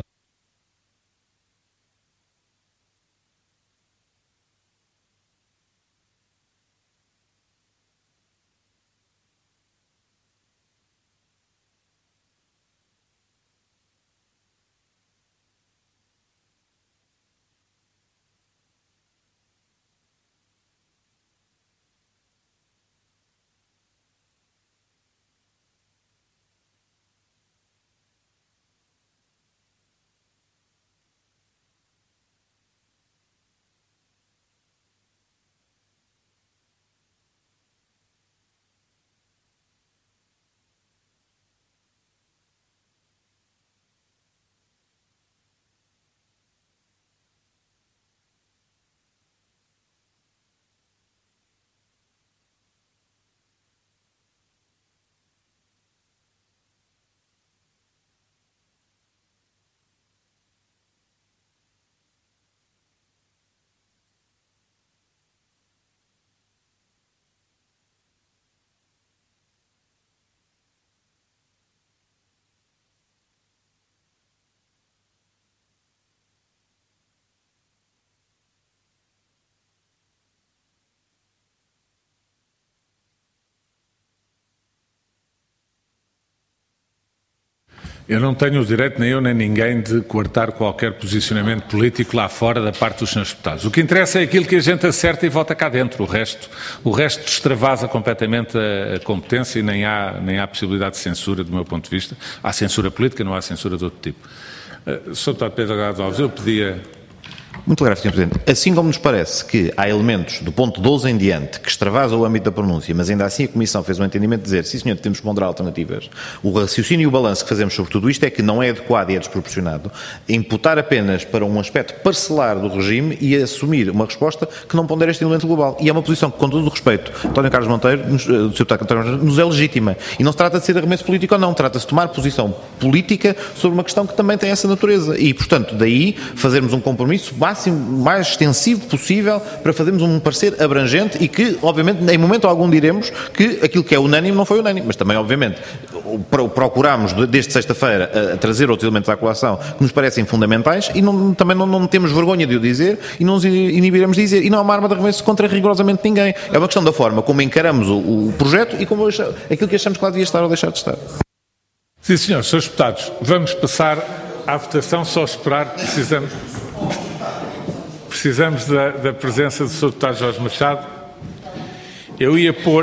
Eu não tenho o direito, nem eu nem ninguém, de coartar qualquer posicionamento político lá fora da parte dos senhores deputados. O que interessa é aquilo que a gente acerta e vota cá dentro. O resto, o resto extravasa completamente a, a competência e nem há, nem há possibilidade de censura, do meu ponto de vista. Há censura política, não há censura de outro tipo. Uh, senhor Deputado Pedro Delgado Alves, eu pedia... Muito grave, senhor Presidente. Assim como nos parece que há elementos do ponto doze em diante que extravasa o âmbito da pronúncia, mas ainda assim a Comissão fez um entendimento de dizer, sim senhor, temos que ponderar alternativas, o raciocínio e o balanço que fazemos sobre tudo isto é que não é adequado e é desproporcionado imputar apenas para um aspecto parcelar do regime e assumir uma resposta que não pondera este elemento global. E é uma posição que, com todo o respeito, António Carlos Monteiro, nos, do seu António, nos é legítima. E não se trata de ser arremesso político ou não, trata-se de tomar posição política sobre uma questão que também tem essa natureza. E, portanto, daí fazermos um compromisso máximo, mais extensivo possível para fazermos um parecer abrangente e que, obviamente, em momento algum diremos que aquilo que é unânime não foi unânime, mas também, obviamente, procuramos, desde sexta-feira, trazer outros elementos à colação que nos parecem fundamentais e não, também não, não temos vergonha de o dizer e não nos inibiremos de dizer. E não há uma arma de arremesso contra rigorosamente ninguém. É uma questão da forma como encaramos o, o projeto e como aquilo que achamos que lá devia estar ou deixar de estar. Sim, senhores, senhores deputados, vamos passar à votação, só esperar, precisamos... Precisamos da, da presença do senhor Deputado Jorge Machado. Eu ia pôr...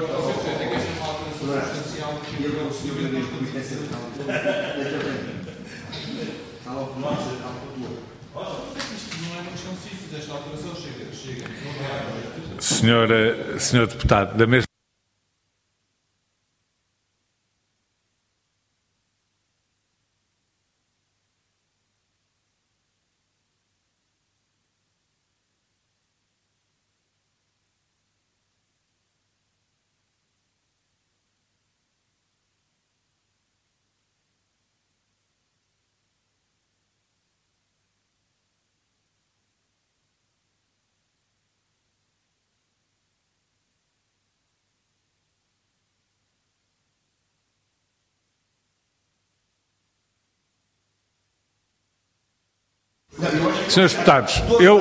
Senhor, senhor Deputado, da mesma... Senhores deputados, eu...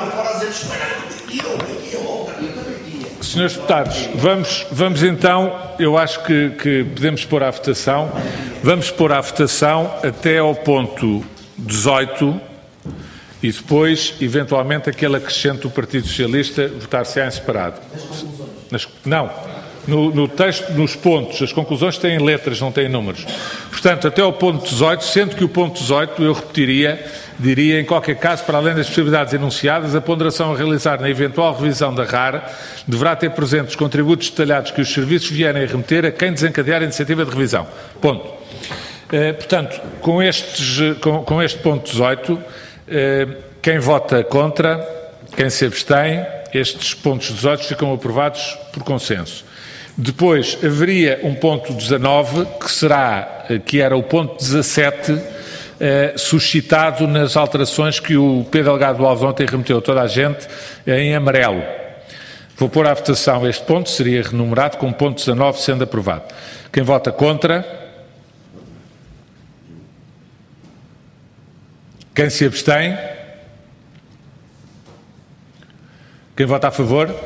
Senhores deputados, vamos, vamos então, eu acho que, que podemos pôr à votação, vamos pôr à votação até ao ponto dezoito e depois, eventualmente, aquele acrescente do Partido Socialista votar-se-á em separado. Nas, não. No, no texto, nos pontos, as conclusões têm letras, não têm números. Portanto, até ao ponto dezoito, sendo que o ponto dezoito, eu repetiria, diria, em qualquer caso, para além das possibilidades enunciadas, a ponderação a realizar na eventual revisão da R A R deverá ter presente os contributos detalhados que os serviços vierem a remeter a quem desencadear a iniciativa de revisão. Ponto. Eh, portanto, com, estes, com, com este ponto dezoito, eh, quem vota contra, quem se abstém, estes pontos dezoito ficam aprovados por consenso. Depois haveria um ponto dezanove, que será, que era o ponto dezassete, eh, suscitado nas alterações que o Pedro Delgado Alves ontem remeteu a toda a gente em amarelo. Vou pôr à votação este ponto, seria renumerado com ponto dezanove sendo aprovado. Quem vota contra? Quem se abstém? Quem vota a favor?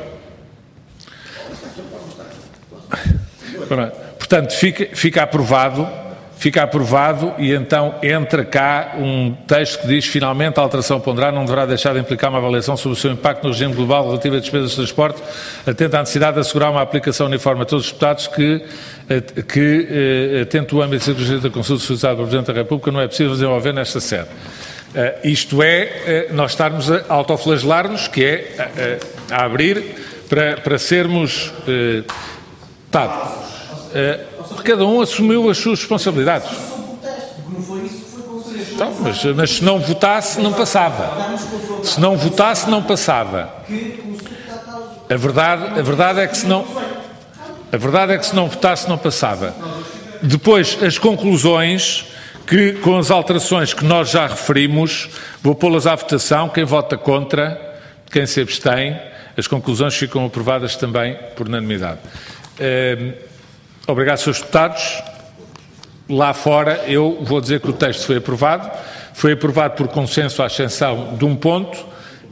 Portanto, fica, fica aprovado, fica aprovado e então entra cá um texto que diz: finalmente a alteração ponderada não deverá deixar de implicar uma avaliação sobre o seu impacto no regime global relativo a despesas de transporte, atento à necessidade de assegurar uma aplicação uniforme a todos os deputados que, que atento ao âmbito da consulta solicitada pelo Presidente da República, não é possível desenvolver nesta sede. Uh, isto é, uh, nós estarmos a autoflagelar-nos, que é uh, a abrir para, para sermos... Uh, tá, uh, cada um assumiu as suas responsabilidades. Então, mas, mas se não votasse, não passava. Se não votasse, não passava. A verdade, a verdade é que se não... A verdade é que se não votasse, não passava. Depois, as conclusões... que, com as alterações que nós já referimos, vou pô-las à votação. Quem vota contra, quem se abstém, as conclusões ficam aprovadas também por unanimidade. Uh, obrigado, senhores deputados. Lá fora, eu vou dizer que o texto foi aprovado. Foi aprovado por consenso à exceção de um ponto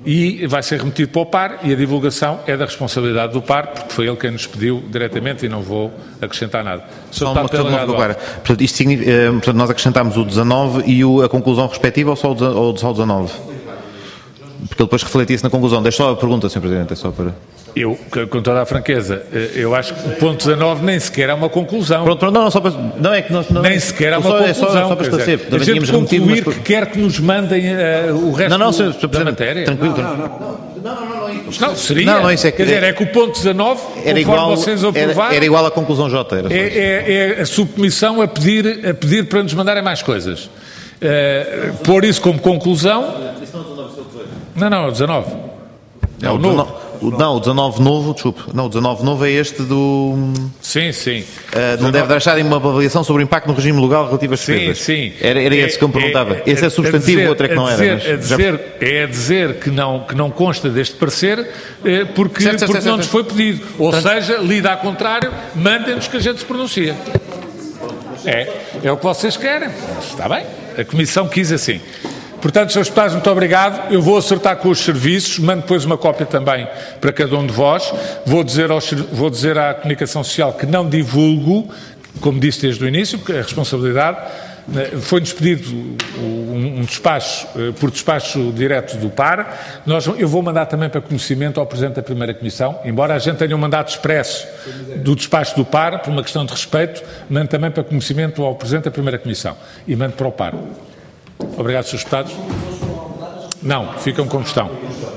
e vai ser remetido para o P A R, e a divulgação é da responsabilidade do P A R, porque foi ele quem nos pediu diretamente e não vou acrescentar nada. Só uma questão de agora. Portanto, isto significa, eh, portanto, nós acrescentamos o dezanove e o, a conclusão respectiva ou só o, ou só o dezanove? Porque ele depois reflete isso na conclusão. Deixa só a pergunta, senhor Presidente, é só para... Eu, com toda a franqueza, eu acho que o ponto dezanove nem sequer é uma conclusão. Pronto, pronto, não, não, só para... Não é que nós... Não, nem sequer é uma só, conclusão. É só, só para esclarecer. A gente concluir que quer que nos mandem uh, o resto não, não, senhor, senhor da matéria. Tranquilo, não, tranquilo. não, não. Não, não, não, não, não seria. Não, não, isso é que, Quer dizer, é que o ponto dezanove, era igual, vocês aprovaram, era, era igual à conclusão J. Era é, é, é a submissão a pedir, a pedir para nos mandarem mais coisas. Uh, pôr isso como conclusão... Não, não, é o dezanove. É o novo. O, não, o dezanove novo, desculpe, não, o dezanove novo é este do... Sim, sim. Uh, não deve deixar uma avaliação sobre o impacto no regime legal relativo às despesas. Sim, sim. Era, era é, esse que eu me perguntava. É, esse é substantivo, o outro é que não dizer, era. Mas a dizer, já... É a dizer que não, que não consta deste parecer porque, certo, porque certo, não certo, nos foi pedido. Ou Portanto... seja, lida ao contrário, mandem-nos que a gente se pronuncia. É, é o que vocês querem. Está bem? A Comissão quis assim. Portanto, senhores Deputados, muito obrigado. Eu vou acertar com os serviços, mando depois uma cópia também para cada um de vós. Vou dizer, aos, vou dizer à Comunicação Social que não divulgo, como disse desde o início, porque a responsabilidade foi-nos pedido um, um despacho, por despacho direto do P A R. Nós, eu vou mandar também para conhecimento ao Presidente da Primeira Comissão, embora a gente tenha um mandato expresso do despacho do P A R, por uma questão de respeito, mando também para conhecimento ao Presidente da Primeira Comissão e mando para o P A R. Obrigado, senhores Deputados. Não, ficam como estão.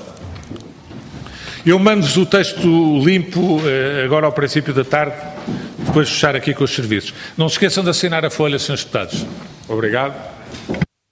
Eu mando-vos o texto limpo agora ao princípio da tarde, depois de fechar aqui com os serviços. Não se esqueçam de assinar a folha, senhores Deputados. Obrigado.